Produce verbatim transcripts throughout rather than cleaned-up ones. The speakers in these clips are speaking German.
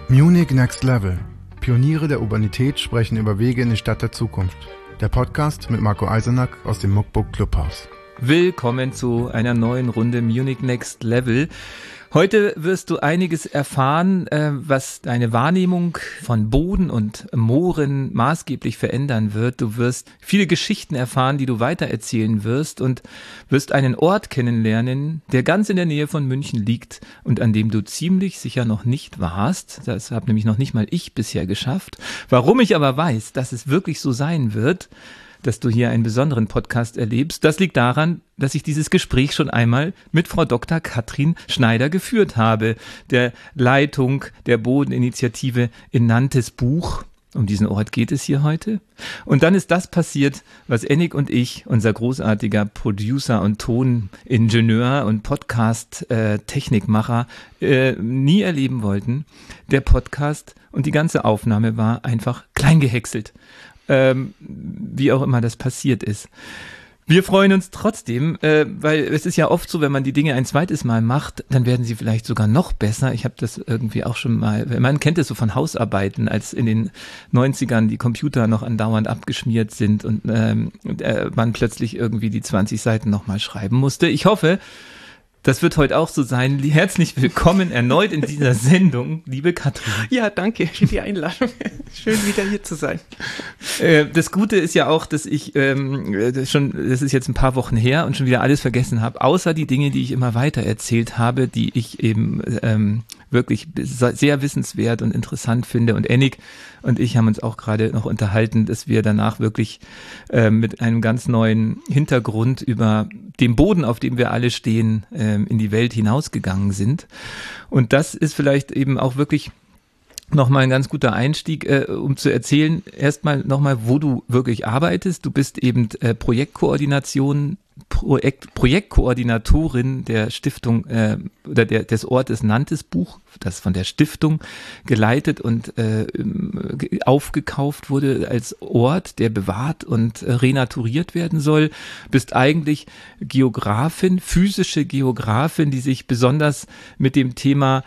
Munich Next Level. Pioniere der Urbanität sprechen über Wege in die Stadt der Zukunft. Der Podcast mit Marco Eisenack aus dem Muckbook Clubhaus. Willkommen zu einer neuen Runde Munich Next Level. Heute wirst du einiges erfahren, was deine Wahrnehmung von Boden und Mooren maßgeblich verändern wird. Du wirst viele Geschichten erfahren, die du weitererzählen wirst und wirst einen Ort kennenlernen, der ganz in der Nähe von München liegt und an dem du ziemlich sicher noch nicht warst. Das habe nämlich noch nicht mal ich bisher geschafft. Warum ich aber weiß, dass es wirklich so sein wird, dass du hier einen besonderen Podcast erlebst, das liegt daran, dass ich dieses Gespräch schon einmal mit Frau Doktor Katrin Schneider geführt habe, der Leitung der Bodeninitiative in Nantes Buch. Um diesen Ort geht es hier heute. Und dann ist das passiert, was Ennik und ich, unser großartiger Producer und Toningenieur und Podcast-Technikmacher, äh, nie erleben wollten. Der Podcast und die ganze Aufnahme war einfach klein gehäckselt. Ähm, wie auch immer das passiert ist. Wir freuen uns trotzdem, äh, weil es ist ja oft so, wenn man die Dinge ein zweites Mal macht, dann werden sie vielleicht sogar noch besser. Ich habe das irgendwie auch schon mal, man kennt es so von Hausarbeiten, als in den neunzigern die Computer noch andauernd abgeschmiert sind und ähm, äh, man plötzlich irgendwie die zwanzig Seiten nochmal schreiben musste. Ich hoffe, das wird heute auch so sein. Herzlich willkommen erneut in dieser Sendung, liebe Katrin. Ja, danke für die Einladung. Schön, wieder hier zu sein. Das Gute ist ja auch, dass ich ähm, schon, das ist jetzt ein paar Wochen her und schon wieder alles vergessen habe, außer die Dinge, die ich immer weiter erzählt habe, die ich eben ähm, wirklich sehr wissenswert und interessant finde. Und Ennik und ich haben uns auch gerade noch unterhalten, dass wir danach wirklich äh, mit einem ganz neuen Hintergrund über den Boden, auf dem wir alle stehen, äh, in die Welt hinausgegangen sind. Und das ist vielleicht eben auch wirklich nochmal ein ganz guter Einstieg, äh, um zu erzählen, erstmal nochmal, wo du wirklich arbeitest. Du bist eben äh, Projektkoordination, Projekt, Projektkoordinatorin der Stiftung äh, oder der, des Ortes Nantes Buch, das von der Stiftung geleitet und äh, aufgekauft wurde als Ort, der bewahrt und äh, renaturiert werden soll. Bist eigentlich Geografin, physische Geografin, die sich besonders mit dem Thema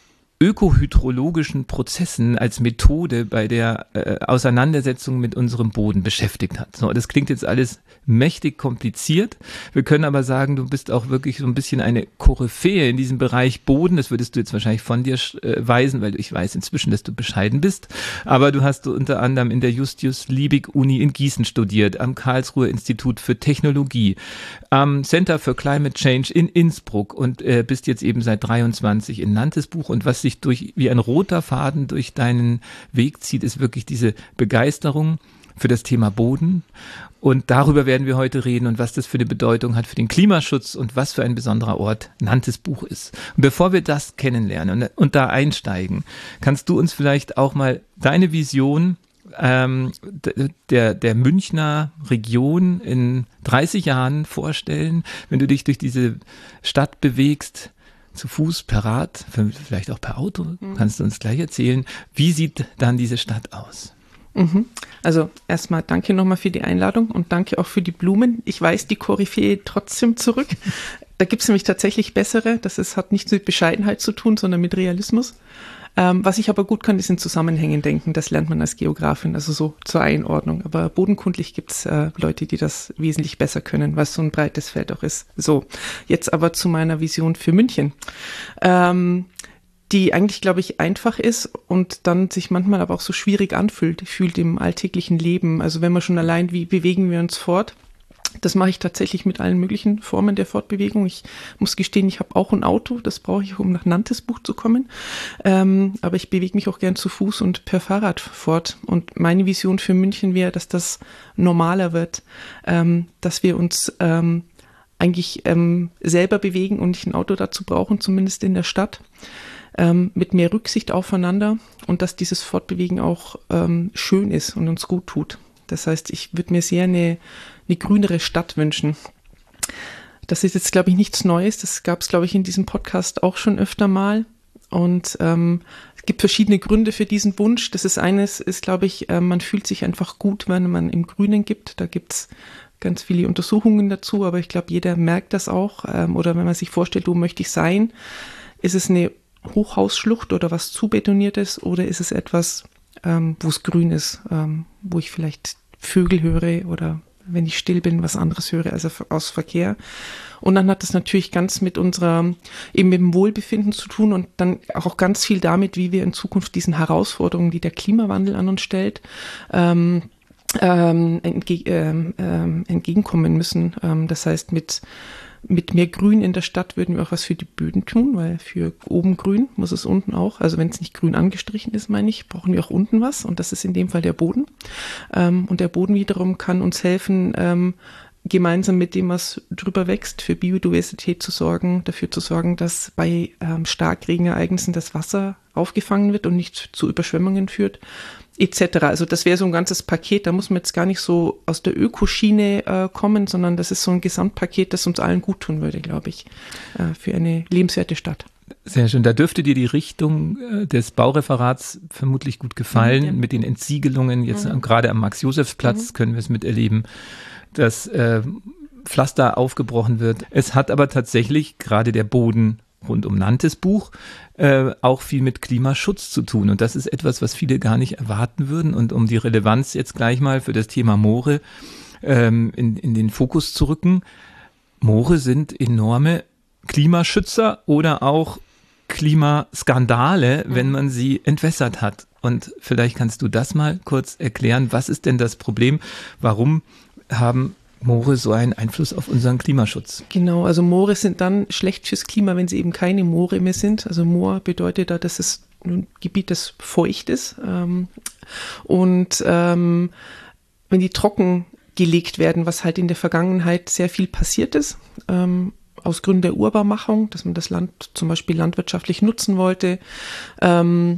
ökohydrologischen Prozessen als Methode bei der äh, Auseinandersetzung mit unserem Boden beschäftigt hat. So, das klingt jetzt alles mächtig kompliziert. Wir können aber sagen, du bist auch wirklich so ein bisschen eine Koryphäe in diesem Bereich Boden. Das würdest du jetzt wahrscheinlich von dir äh, weisen, weil ich weiß inzwischen, dass du bescheiden bist. Aber du hast du unter anderem in der Justus-Liebig-Uni in Gießen studiert, am Karlsruher Institut für Technologie, am Center for Climate Change in Innsbruck und äh, bist jetzt eben seit dreiundzwanzig in Nantes Buch. Und was sich durch wie ein roter Faden durch deinen Weg zieht, ist wirklich diese Begeisterung für das Thema Boden. Und darüber werden wir heute reden und was das für eine Bedeutung hat für den Klimaschutz und was für ein besonderer Ort Nantes Buch ist. Und bevor wir das kennenlernen und, und da einsteigen, kannst du uns vielleicht auch mal deine Vision ähm, der, der Münchner Region in dreißig Jahren vorstellen, wenn du dich durch diese Stadt bewegst, zu Fuß, per Rad, vielleicht auch per Auto, mhm. Kannst du uns gleich erzählen. Wie sieht dann diese Stadt aus? Mhm. Also erstmal danke nochmal für die Einladung und danke auch für die Blumen. Ich weise die Koryphäe trotzdem zurück. Da gibt es nämlich tatsächlich bessere. Das ist, hat nichts mit Bescheidenheit zu tun, sondern mit Realismus. Ähm, was ich aber gut kann, ist in Zusammenhängen denken. Das lernt man als Geografin, also so zur Einordnung. Aber bodenkundlich gibt es äh, Leute, die das wesentlich besser können, weil es so ein breites Feld auch ist. So, jetzt aber zu meiner Vision für München. Ähm, die eigentlich, glaube ich, einfach ist und dann sich manchmal aber auch so schwierig anfühlt, fühlt im alltäglichen Leben. Also wenn man schon allein, wie bewegen wir uns fort? Das mache ich tatsächlich mit allen möglichen Formen der Fortbewegung. Ich muss gestehen, ich habe auch ein Auto, das brauche ich, um nach Nantes Buch zu kommen. Ähm, aber ich bewege mich auch gern zu Fuß und per Fahrrad fort. Und meine Vision für München wäre, dass das normaler wird, ähm, dass wir uns ähm, eigentlich ähm, selber bewegen und nicht ein Auto dazu brauchen, zumindest in der Stadt. Ähm, mit mehr Rücksicht aufeinander und dass dieses Fortbewegen auch ähm, schön ist und uns gut tut. Das heißt, ich würde mir sehr eine, eine grünere Stadt wünschen. Das ist jetzt, glaube ich, nichts Neues. Das gab es, glaube ich, in diesem Podcast auch schon öfter mal. Und ähm, es gibt verschiedene Gründe für diesen Wunsch. Das ist eines, ist, glaube ich, äh, man fühlt sich einfach gut, wenn man im Grünen gibt. Da gibt es ganz viele Untersuchungen dazu, aber ich glaube, jeder merkt das auch. Ähm, oder wenn man sich vorstellt, wo möchte ich sein, ist es eine Hochhausschlucht oder was zubetoniertes oder ist es etwas, ähm, wo es grün ist, ähm, wo ich vielleicht Vögel höre oder wenn ich still bin, was anderes höre als aus Verkehr. Und dann hat das natürlich ganz mit unserer, eben mit dem Wohlbefinden zu tun und dann auch ganz viel damit, wie wir in Zukunft diesen Herausforderungen, die der Klimawandel an uns stellt, ähm, ähm, entge ähm, ähm, entgegenkommen müssen. Ähm, das heißt, mit Mit mehr Grün in der Stadt würden wir auch was für die Böden tun, weil für oben grün muss es unten auch, also wenn es nicht grün angestrichen ist, meine ich, brauchen wir auch unten was und das ist in dem Fall der Boden. Ähm, und der Boden wiederum kann uns helfen, ähm, gemeinsam mit dem, was drüber wächst, für Biodiversität zu sorgen, dafür zu sorgen, dass bei ähm, Starkregenereignissen das Wasser aufgefangen wird und nicht zu Überschwemmungen führt, et cetera. Also das wäre so ein ganzes Paket, da muss man jetzt gar nicht so aus der Ökoschiene äh, kommen, sondern das ist so ein Gesamtpaket, das uns allen gut tun würde, glaube ich, äh, für eine lebenswerte Stadt. Sehr schön. Da dürfte dir die Richtung äh, des Baureferats vermutlich gut gefallen, mhm, ja. Mit den Entsiegelungen, jetzt mhm. gerade am Max-Josefs-Platz mhm. können wir es miterleben, dass äh, Pflaster aufgebrochen wird. Es hat aber tatsächlich gerade der Boden rund um Nantes Buch äh, auch viel mit Klimaschutz zu tun. Und das ist etwas, was viele gar nicht erwarten würden. Und um die Relevanz jetzt gleich mal für das Thema Moore ähm, in, in den Fokus zu rücken, Moore sind enorme Klimaschützer oder auch Klimaskandale, wenn man sie entwässert hat. Und vielleicht kannst du das mal kurz erklären. Was ist denn das Problem? Warum haben Moore so einen Einfluss auf unseren Klimaschutz? Genau, also Moore sind dann schlecht fürs Klima, wenn sie eben keine Moore mehr sind. Also Moor bedeutet da, dass es ein Gebiet, das feucht ist. Ähm, und ähm, wenn die trocken gelegt werden, was halt in der Vergangenheit sehr viel passiert ist, ähm, aus Gründen der Urbarmachung, dass man das Land zum Beispiel landwirtschaftlich nutzen wollte, ähm,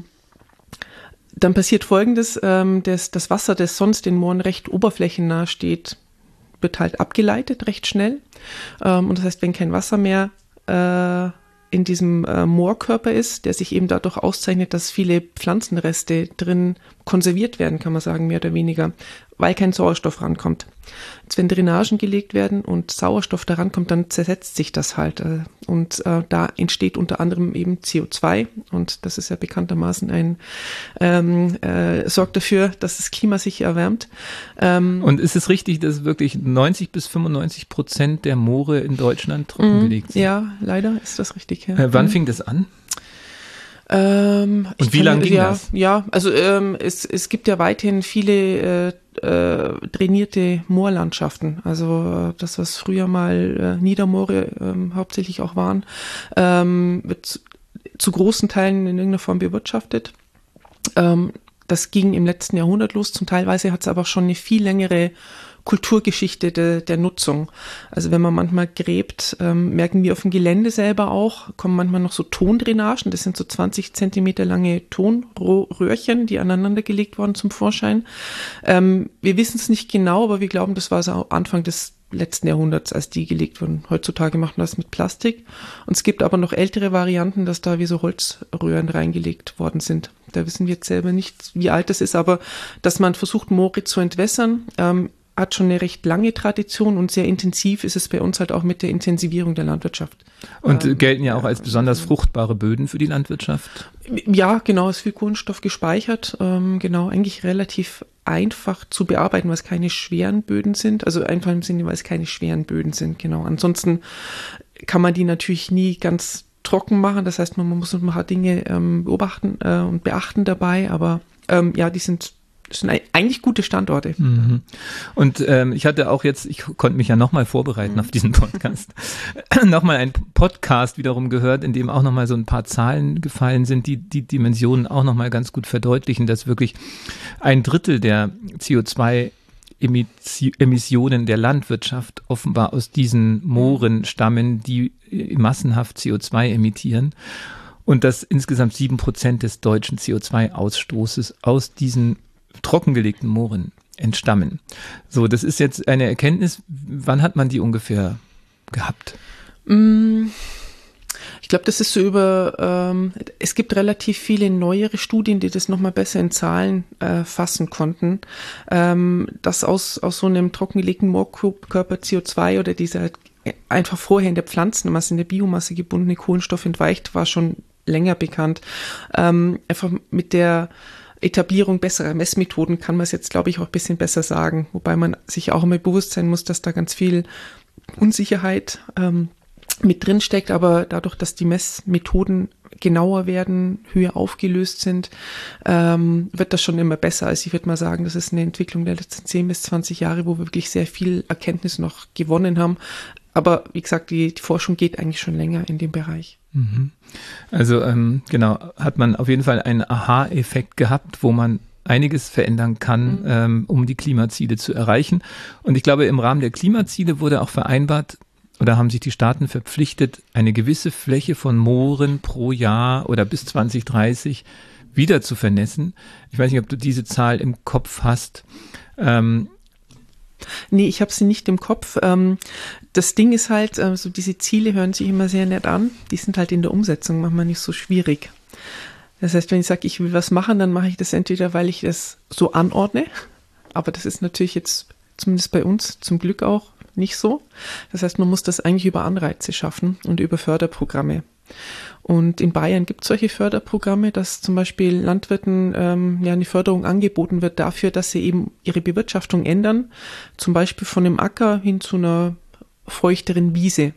dann passiert Folgendes, ähm, das, das Wasser, das sonst in Mooren recht oberflächennah steht, wird halt abgeleitet recht schnell. Ähm, und das heißt, wenn kein Wasser mehr äh, in diesem äh, Moorkörper ist, der sich eben dadurch auszeichnet, dass viele Pflanzenreste drin konserviert werden, kann man sagen, mehr oder weniger, weil kein Sauerstoff rankommt. Jetzt, wenn Drainagen gelegt werden und Sauerstoff da rankommt, dann zersetzt sich das halt. Äh, und äh, da entsteht unter anderem eben C O zwei und das ist ja bekanntermaßen ein, ähm, äh, sorgt dafür, dass das Klima sich erwärmt. Ähm, und ist es richtig, dass wirklich neunzig bis fünfundneunzig Prozent der Moore in Deutschland trockengelegt sind? Ja, leider ist das richtig. Ja. Äh, wann fing das an? Ähm, und wie lange ging ja, das? Ja, also ähm, es, es gibt ja weiterhin viele äh, äh, drainierte Moorlandschaften. Also äh, das, was früher mal äh, Niedermoore ähm, hauptsächlich auch waren, ähm, wird zu, zu großen Teilen in irgendeiner Form bewirtschaftet. Ähm, das ging im letzten Jahrhundert los. Zum Teilweise hat es aber auch schon eine viel längere Kulturgeschichte de, der Nutzung. Also wenn man manchmal gräbt, ähm, merken wir auf dem Gelände selber auch, kommen manchmal noch so Tondrainagen, das sind so zwanzig Zentimeter lange Tonröhrchen, die aneinander gelegt wurden zum Vorschein. Ähm, wir wissen es nicht genau, aber wir glauben, das war so Anfang des letzten Jahrhunderts, als die gelegt wurden. Heutzutage macht man das mit Plastik. Und es gibt aber noch ältere Varianten, dass da wie so Holzröhren reingelegt worden sind. Da wissen wir jetzt selber nicht, wie alt das ist, aber dass man versucht, Moore zu entwässern, ähm, hat schon eine recht lange Tradition und sehr intensiv ist es bei uns halt auch mit der Intensivierung der Landwirtschaft. Und ähm, gelten ja auch als besonders fruchtbare Böden für die Landwirtschaft? Ja, genau, es ist viel Kohlenstoff gespeichert, ähm, genau, eigentlich relativ einfach zu bearbeiten, weil es keine schweren Böden sind, also einfach im Sinne, weil es keine schweren Böden sind, genau. Ansonsten kann man die natürlich nie ganz trocken machen, das heißt, man muss ein paar Dinge ähm, beobachten äh, und beachten dabei, aber ähm, ja, die sind Das sind eigentlich gute Standorte. Mhm. Und ähm, ich hatte auch jetzt, ich konnte mich ja nochmal vorbereiten mhm. auf diesen Podcast, nochmal einen Podcast wiederum gehört, in dem auch nochmal so ein paar Zahlen gefallen sind, die die Dimensionen auch nochmal ganz gut verdeutlichen, dass wirklich ein Drittel der C O zwei Emissionen der Landwirtschaft offenbar aus diesen Mooren stammen, die massenhaft C O zwei emittieren. Und dass insgesamt sieben Prozent des deutschen C O zwei Ausstoßes aus diesen trockengelegten Mooren entstammen. So, das ist jetzt eine Erkenntnis. Wann hat man die ungefähr gehabt? Ich glaube, das ist so über, ähm, es gibt relativ viele neuere Studien, die das nochmal besser in Zahlen äh, fassen konnten, ähm, dass aus, aus so einem trockengelegten Moorkörper C O zwei oder dieser einfach vorher in der Pflanzenmasse, in der Biomasse gebundene Kohlenstoff entweicht, war schon länger bekannt. Ähm, einfach mit der Etablierung besserer Messmethoden kann man es jetzt, glaube ich, auch ein bisschen besser sagen. Wobei man sich auch immer bewusst sein muss, dass da ganz viel Unsicherheit ähm, mit drin steckt. Aber dadurch, dass die Messmethoden genauer werden, höher aufgelöst sind, ähm, wird das schon immer besser. Also ich würde mal sagen, das ist eine Entwicklung der letzten zehn bis zwanzig Jahre, wo wir wirklich sehr viel Erkenntnis noch gewonnen haben. Aber wie gesagt, die, die Forschung geht eigentlich schon länger in dem Bereich. Also ähm, genau, hat man auf jeden Fall einen Aha-Effekt gehabt, wo man einiges verändern kann, mhm. ähm, um die Klimaziele zu erreichen. Und ich glaube, im Rahmen der Klimaziele wurde auch vereinbart, oder haben sich die Staaten verpflichtet, eine gewisse Fläche von Mooren pro Jahr oder bis zwanzig dreißig wieder zu vernässen. Ich weiß nicht, ob du diese Zahl im Kopf hast. Ähm, Nee, ich habe sie nicht im Kopf. Ähm, das Ding ist halt, also diese Ziele hören sich immer sehr nett an. Die sind halt in der Umsetzung manchmal nicht so schwierig. Das heißt, wenn ich sage, ich will was machen, dann mache ich das entweder, weil ich das so anordne. Aber das ist natürlich jetzt, zumindest bei uns, zum Glück auch nicht so. Das heißt, man muss das eigentlich über Anreize schaffen und über Förderprogramme. Und in Bayern gibt es solche Förderprogramme, dass zum Beispiel Landwirten ähm, ja eine Förderung angeboten wird dafür, dass sie eben ihre Bewirtschaftung ändern, zum Beispiel von einem Acker hin zu einer feuchteren Wiese.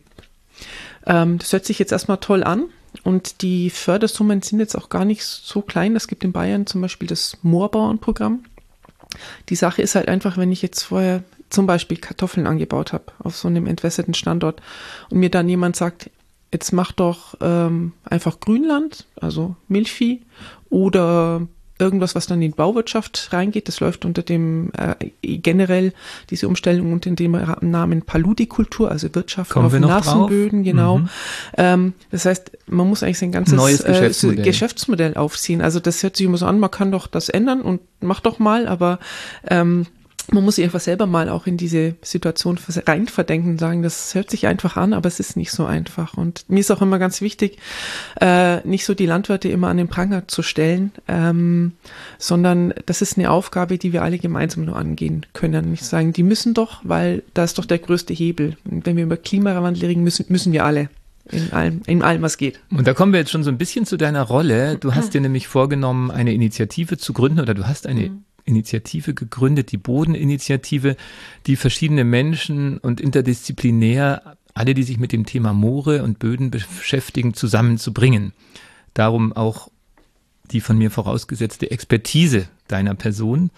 Ähm, das hört sich jetzt erstmal toll an und die Fördersummen sind jetzt auch gar nicht so klein. Es gibt in Bayern zum Beispiel das Moorbauernprogramm. Die Sache ist halt einfach, wenn ich jetzt vorher zum Beispiel Kartoffeln angebaut habe auf so einem entwässerten Standort und mir dann jemand sagt, jetzt mach doch ähm, einfach Grünland, also Milchvieh oder irgendwas, was dann in die Bauwirtschaft reingeht. Das läuft unter dem äh, generell diese Umstellung unter dem Namen Paludikultur, also Wirtschaft Kommen auf nassen Böden, genau. Mhm. Ähm, das heißt, man muss eigentlich sein ganzes Neues Geschäftsmodell. Äh, Geschäftsmodell aufziehen. Also das hört sich immer so an, man kann doch das ändern und mach doch mal, aber ähm, man muss sich einfach selber mal auch in diese Situation rein verdenken und sagen, das hört sich einfach an, aber es ist nicht so einfach. Und mir ist auch immer ganz wichtig, äh, nicht so die Landwirte immer an den Pranger zu stellen, ähm, sondern das ist eine Aufgabe, die wir alle gemeinsam nur angehen können. Nicht sagen, die müssen doch, weil da ist doch der größte Hebel. Und wenn wir über Klimawandel reden, müssen, müssen wir alle. In allem, in allem, was geht. Und da kommen wir jetzt schon so ein bisschen zu deiner Rolle. Du hast dir nämlich vorgenommen, eine Initiative zu gründen oder du hast eine mhm. Initiative gegründet, die Bodeninitiative, die verschiedene Menschen und interdisziplinär, alle, die sich mit dem Thema Moore und Böden beschäftigen, zusammenzubringen. Darum auch die von mir vorausgesetzte Expertise deiner Person.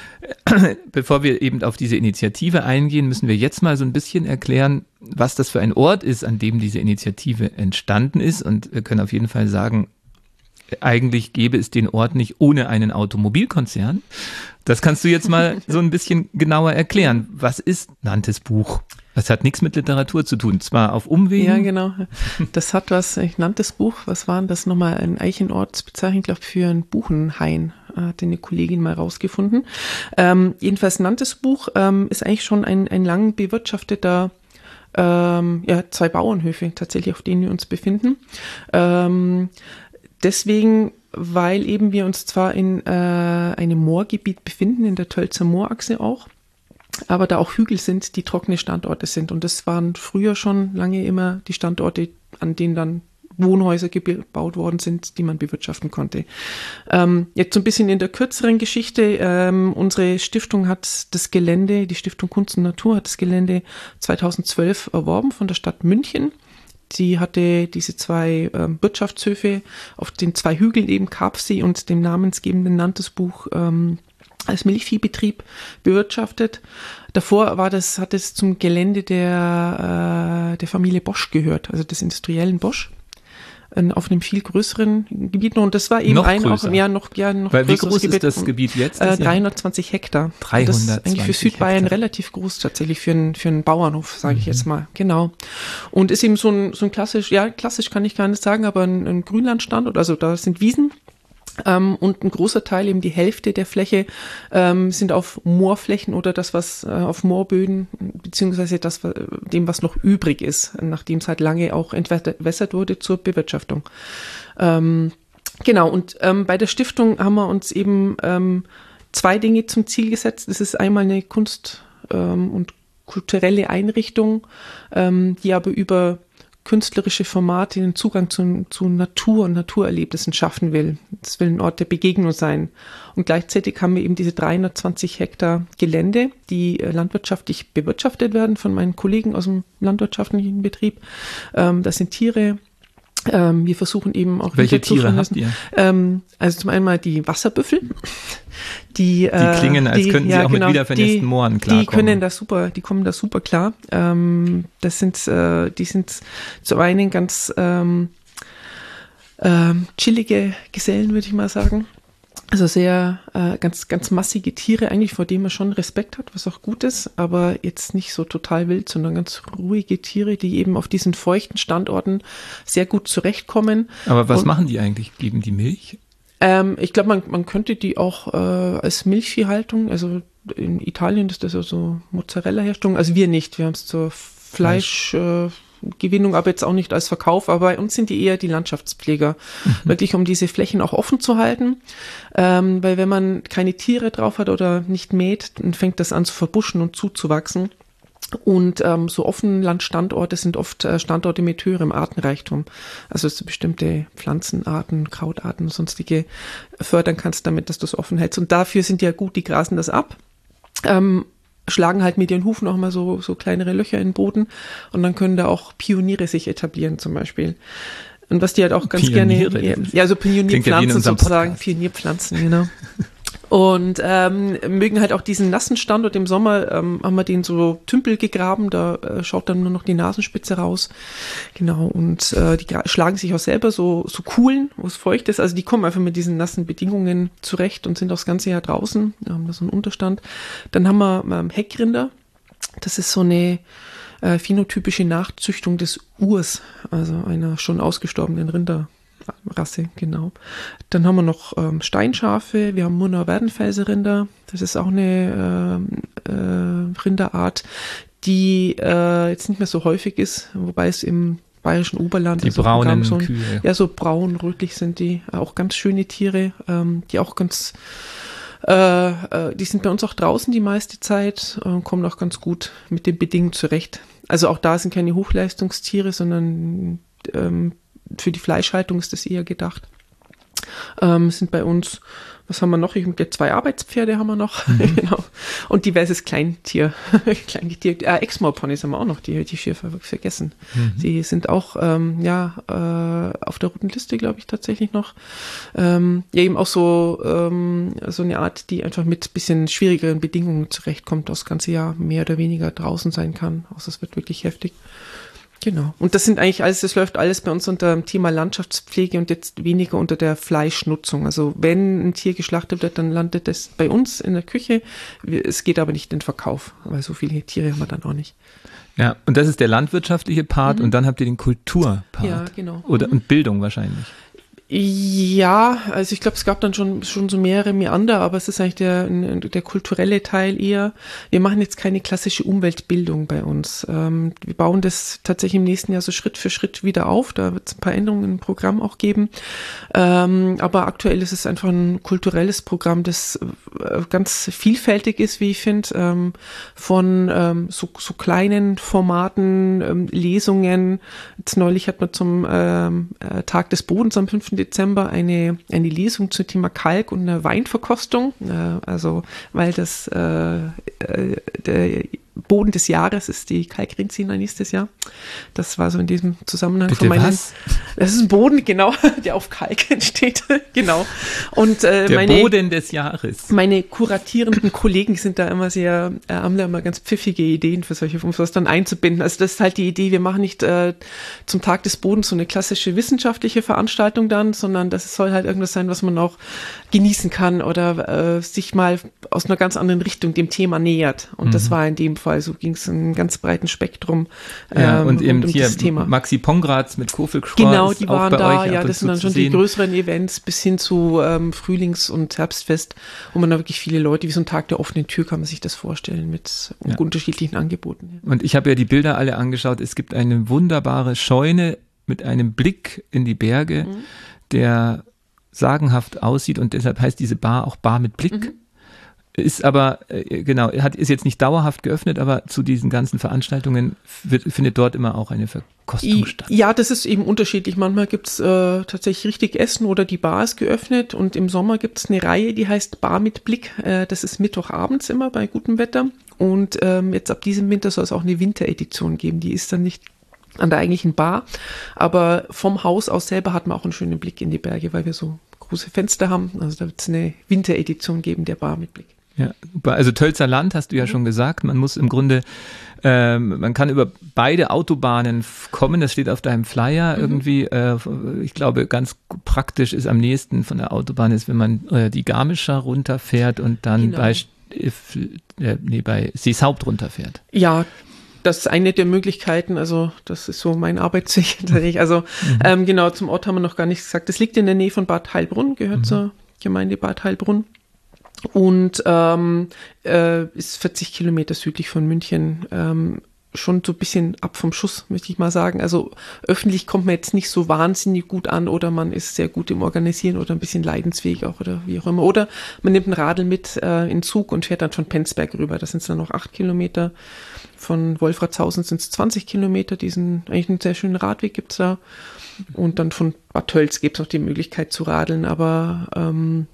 Bevor wir eben auf diese Initiative eingehen, müssen wir jetzt mal so ein bisschen erklären, was das für ein Ort ist, an dem diese Initiative entstanden ist. Und wir können auf jeden Fall sagen, eigentlich gäbe es den Ort nicht ohne einen Automobilkonzern. Das kannst du jetzt mal so ein bisschen genauer erklären. Was ist Nantes Buch? Das hat nichts mit Literatur zu tun, zwar auf Umwegen. Ja, genau. Das hat was, ich nannte das Buch, was war denn das nochmal, ein Eichenortsbezeichnung, glaube ich, für ein Buchenhain, hat eine Kollegin mal rausgefunden. Ähm, jedenfalls Nantes Buch ähm, ist eigentlich schon ein, ein lang bewirtschafteter, ähm, ja, zwei Bauernhöfe tatsächlich, auf denen wir uns befinden. Ähm, deswegen, weil eben wir uns zwar in äh, einem Moorgebiet befinden, in der Tölzer Moorachse auch, aber da auch Hügel sind, die trockene Standorte sind. Und das waren früher schon lange immer die Standorte, an denen dann Wohnhäuser gebaut worden sind, die man bewirtschaften konnte. Ähm, jetzt so ein bisschen in der kürzeren Geschichte. Ähm, unsere Stiftung hat das Gelände, die Stiftung Kunst und Natur hat das Gelände zweitausendzwölf erworben von der Stadt München. Die hatte diese zwei ähm, Wirtschaftshöfe auf den zwei Hügeln, eben Karpfsee und dem namensgebenden Nantes Buch, ähm, als Milchviehbetrieb bewirtschaftet. Davor war das, hat es zum Gelände der, äh, der Familie Bosch gehört, also des industriellen Bosch, in, auf einem viel größeren Gebiet. Und das war eben noch ein größer. auch ja, noch, ja, noch Weil wie groß Gebiet. ist das Gebiet jetzt? Äh, dreihundertzwanzig Hektar. dreihundertzwanzig das ist eigentlich für Südbayern Hektar. relativ groß tatsächlich für einen, für einen Bauernhof, sage ich mhm. jetzt mal. Genau. Und ist eben so ein, so ein klassisch, ja, klassisch kann ich gar nicht sagen, aber ein, ein Grünlandstandort, also da sind Wiesen. Ähm, und ein großer Teil, eben die Hälfte der Fläche, ähm, sind auf Moorflächen oder das, was äh, auf Moorböden, beziehungsweise das, dem, was noch übrig ist, nachdem es halt lange auch entwässert wurde zur Bewirtschaftung. Ähm, genau, und ähm, bei der Stiftung haben wir uns eben ähm, zwei Dinge zum Ziel gesetzt. Das ist einmal eine Kunst- ähm, und kulturelle Einrichtung, ähm, die aber über künstlerische Formate, den Zugang zu, zu Natur und Naturerlebnissen schaffen will. Es will ein Ort der Begegnung sein. Und gleichzeitig haben wir eben diese dreihundertzwanzig Hektar Gelände, die äh, landwirtschaftlich bewirtschaftet werden von meinen Kollegen aus dem landwirtschaftlichen Betrieb. Ähm, das sind Tiere. Ähm, wir versuchen eben auch Welche Tiere habt ihr? Ähm, also zum einen mal die Wasserbüffel. Die, äh, die klingen, als die, könnten ja, sie auch genau, mit wiedervernässten die, Mooren klarkommen. Die können da super, die kommen da super klar. Ähm, das sind, äh, die sind zum einen ganz ähm, ähm, chillige Gesellen, würde ich mal sagen. Also sehr, äh, ganz, ganz massige Tiere eigentlich, vor denen man schon Respekt hat, was auch gut ist, aber jetzt nicht so total wild, sondern ganz ruhige Tiere, die eben auf diesen feuchten Standorten sehr gut zurechtkommen. Aber was Und, machen die eigentlich? Geben die Milch? Ähm, ich glaube, man, man könnte die auch äh, als Milchviehhaltung, also in Italien ist das ja so Mozzarella-Herstellung, also wir nicht, wir haben es zur Fleischgewinnung, äh, aber jetzt auch nicht als Verkauf, aber bei uns sind die eher die Landschaftspfleger, mhm. wirklich um diese Flächen auch offen zu halten, ähm, weil wenn man keine Tiere drauf hat oder nicht mäht, dann fängt das an zu verbuschen und zuzuwachsen. Und ähm, so Offenlandstandorte sind oft äh, Standorte mit höherem Artenreichtum. Also dass du bestimmte Pflanzenarten, Krautarten und sonstige fördern kannst damit, dass du es offen hältst. Und dafür sind die ja gut, die grasen das ab, ähm, schlagen halt mit ihren Hufen auch mal so, so kleinere Löcher in den Boden und dann können da auch Pioniere sich etablieren zum Beispiel. Und was die halt auch ganz Pioniere, gerne, ja, so Pionierpflanzen ja sozusagen, Podcast. Pionierpflanzen, genau. Und ähm, mögen halt auch diesen nassen Standort. Im Sommer ähm, haben wir den so Tümpel gegraben, da äh, schaut dann nur noch die Nasenspitze raus. Genau, und äh, die schlagen sich auch selber so, so Kuhlen, wo es feucht ist. Also die kommen einfach mit diesen nassen Bedingungen zurecht und sind auch das ganze Jahr draußen. Da haben wir so einen Unterstand. Dann haben wir ähm, Heckrinder. Das ist so eine äh, phänotypische Nachzüchtung des Urs, also einer schon ausgestorbenen Rinder. Rasse, genau. Dann haben wir noch ähm, Steinschafe, wir haben Murner Werdenfelser Rinder, das ist auch eine äh, äh, Rinderart, die äh, jetzt nicht mehr so häufig ist, wobei es im bayerischen Oberland die also braunen so ein, Kühe. Ja, so braun, rötlich sind die, auch ganz schöne Tiere, ähm, die auch ganz äh, äh, die sind bei uns auch draußen die meiste Zeit und äh, kommen auch ganz gut mit den Bedingungen zurecht. Also auch da sind keine Hochleistungstiere, sondern ähm, für die Fleischhaltung ist das eher gedacht. Ähm, sind bei uns, was haben wir noch? Ich, zwei Arbeitspferde haben wir noch. Mhm. Genau. Und diverses Kleintier. Kleingetier. Äh, Exmoor-Ponys haben wir auch noch, die hätte ich hier vergessen. Mhm. Sie sind auch ähm, ja, äh, auf der roten Liste, glaube ich, tatsächlich noch. Ähm, ja, eben auch so, ähm, so eine Art, die einfach mit bisschen schwierigeren Bedingungen zurechtkommt, das ganze Jahr mehr oder weniger draußen sein kann. Außer es wird wirklich heftig. Genau. Und das sind eigentlich alles, das läuft alles bei uns unter dem Thema Landschaftspflege und jetzt weniger unter der Fleischnutzung. Also wenn ein Tier geschlachtet wird, dann landet das bei uns in der Küche. Es geht aber nicht in den Verkauf, weil so viele Tiere haben wir dann auch nicht. Ja, und das ist der landwirtschaftliche Part Mhm. und dann habt ihr den Kulturpart. Ja, genau. Oder, Mhm. und Bildung wahrscheinlich. Ja, also ich glaube, es gab dann schon schon so mehrere Meander, aber es ist eigentlich der der kulturelle Teil eher. Wir machen jetzt keine klassische Umweltbildung bei uns. Ähm, wir bauen das tatsächlich im nächsten Jahr so Schritt für Schritt wieder auf. Da wird es ein paar Änderungen im Programm auch geben. Ähm, aber aktuell ist es einfach ein kulturelles Programm, das äh, ganz vielfältig ist, wie ich finde, ähm, von ähm, so, so kleinen Formaten, ähm, Lesungen. Jetzt neulich hat man zum ähm, äh, Tag des Bodens am fünften Dezember eine, eine Lesung zum Thema Kalk und eine Weinverkostung, äh, also weil das äh, äh, der Boden des Jahres ist die Kalkrinzina nächstes Jahr. Das war so in diesem Zusammenhang Bitte von meinen. was? Das ist ein Boden, genau, der auf Kalk entsteht, genau. Und äh, Der meine, Boden des Jahres. meine kuratierenden Kollegen sind da immer sehr, äh, haben da immer ganz pfiffige Ideen für solche, um sowas dann einzubinden. Also das ist halt die Idee, wir machen nicht äh, zum Tag des Bodens so eine klassische wissenschaftliche Veranstaltung dann, sondern das soll halt irgendwas sein, was man auch genießen kann oder äh, sich mal aus einer ganz anderen Richtung dem Thema nähert. Und mhm. das war in dem Fall, so ging es in einem ganz breiten Spektrum. Ja, ähm, und eben um hier Thema. Maxi Pongratz mit Kofelschror. Genau, die waren bei da, euch ja, ab und das sind zu dann zu schon sehen. die größeren Events bis hin zu ähm, Frühlings- und Herbstfest, wo man da wirklich viele Leute, wie so ein Tag der offenen Tür, kann man sich das vorstellen, mit Ja. unterschiedlichen Angeboten. Und ich habe ja die Bilder alle angeschaut. Es gibt eine wunderbare Scheune mit einem Blick in die Berge, Mhm. der sagenhaft aussieht und deshalb heißt diese Bar auch Bar mit Blick. Mhm. Ist aber, äh, genau, hat, ist jetzt nicht dauerhaft geöffnet, aber zu diesen ganzen Veranstaltungen wird, findet dort immer auch eine Verkostung statt. Ja, das ist eben unterschiedlich. Manchmal gibt's äh, tatsächlich richtig Essen oder die Bar ist geöffnet und im Sommer gibt's eine Reihe, die heißt Bar mit Blick. Äh, das ist Mittwochabends immer bei gutem Wetter und ähm, jetzt ab diesem Winter soll es auch eine Winteredition geben. Die ist dann nicht an der eigentlichen Bar, aber vom Haus aus selber hat man auch einen schönen Blick in die Berge, weil wir so große Fenster haben. Also da wird es eine Winteredition geben der Bar mit Blick. Ja, also Tölzer Land hast du ja schon gesagt, man muss im Grunde, ähm, man kann über beide Autobahnen kommen, das steht auf deinem Flyer mhm. irgendwie, äh, ich glaube ganz praktisch ist am nächsten von der Autobahn ist, wenn man äh, die Garmischer runterfährt und dann genau. bei, äh, nee, bei Seeshaupt runterfährt. Ja, das ist eine der Möglichkeiten, also das ist so mein Arbeitsweg. Also mhm. ähm, genau, zum Ort haben wir noch gar nichts gesagt. Das liegt in der Nähe von Bad Heilbrunn, gehört mhm. zur Gemeinde Bad Heilbrunn. Und ähm, äh, ist vierzig Kilometer südlich von München, ähm, schon so ein bisschen ab vom Schuss, möchte ich mal sagen. Also öffentlich kommt man jetzt nicht so wahnsinnig gut an oder man ist sehr gut im Organisieren oder ein bisschen leidensfähig auch oder wie auch immer. Oder man nimmt ein Radl mit äh, in Zug und fährt dann von Penzberg rüber. Das sind es dann noch acht Kilometer. Von Wolfratshausen sind es zwanzig Kilometer. Diesen eigentlich einen sehr schönen Radweg gibt's da. Und dann von Bad Tölz gibt es noch die Möglichkeit zu radeln. Aber ähm,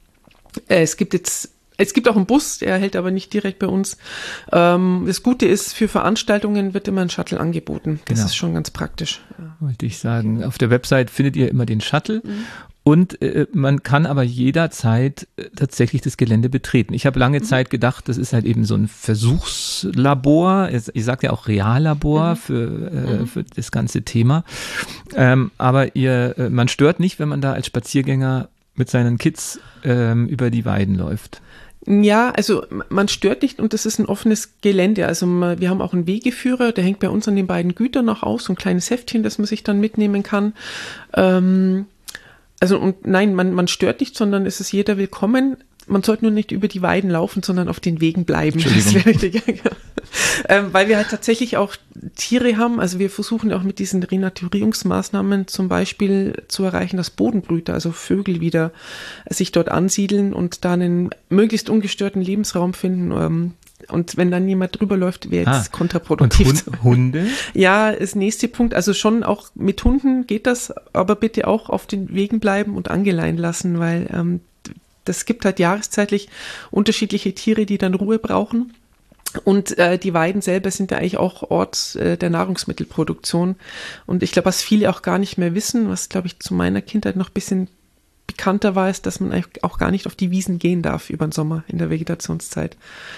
es gibt jetzt Es gibt auch einen Bus, der hält aber nicht direkt bei uns. Ähm, das Gute ist, für Veranstaltungen wird immer ein Shuttle angeboten. Das genau. ist schon ganz praktisch. Ja. Wollte ich sagen. Auf der Website findet ihr immer den Shuttle. Mhm. Und äh, man kann aber jederzeit äh, tatsächlich das Gelände betreten. Ich habe lange mhm. Zeit gedacht, das ist halt eben so ein Versuchslabor. Ich sage ja auch Reallabor mhm. für, äh, mhm. für das ganze Thema. Ähm, aber ihr, äh, man stört nicht, wenn man da als Spaziergänger mit seinen Kids ähm, über die Weiden läuft. Ja, also man stört nicht und das ist ein offenes Gelände. Also wir haben auch einen Wegeführer, der hängt bei uns an den beiden Gütern noch aus, so ein kleines Heftchen, das man sich dann mitnehmen kann. Ähm, also und nein, man, man stört nicht, sondern es ist jeder willkommen. Man sollte nur nicht über die Weiden laufen, sondern auf den Wegen bleiben. Das wäre richtig. ähm, weil wir halt tatsächlich auch Tiere haben. Also wir versuchen auch mit diesen Renaturierungsmaßnahmen zum Beispiel zu erreichen, dass Bodenbrüter, also Vögel wieder sich dort ansiedeln und da einen möglichst ungestörten Lebensraum finden. Ähm, und wenn dann jemand drüber läuft, wäre jetzt ah, kontraproduktiv. Und Hund, Hunde? Ja, ist nächste Punkt. Also schon auch mit Hunden geht das, aber bitte auch auf den Wegen bleiben und angeleint lassen, weil ähm, das gibt halt jahreszeitlich unterschiedliche Tiere, die dann Ruhe brauchen. Und äh, die Weiden selber sind ja eigentlich auch Ort äh, der Nahrungsmittelproduktion. Und ich glaube, was viele auch gar nicht mehr wissen, was, glaube ich, zu meiner Kindheit noch ein bisschen bekannter war, ist, dass man eigentlich auch gar nicht auf die Wiesen gehen darf über den Sommer in der Vegetationszeit.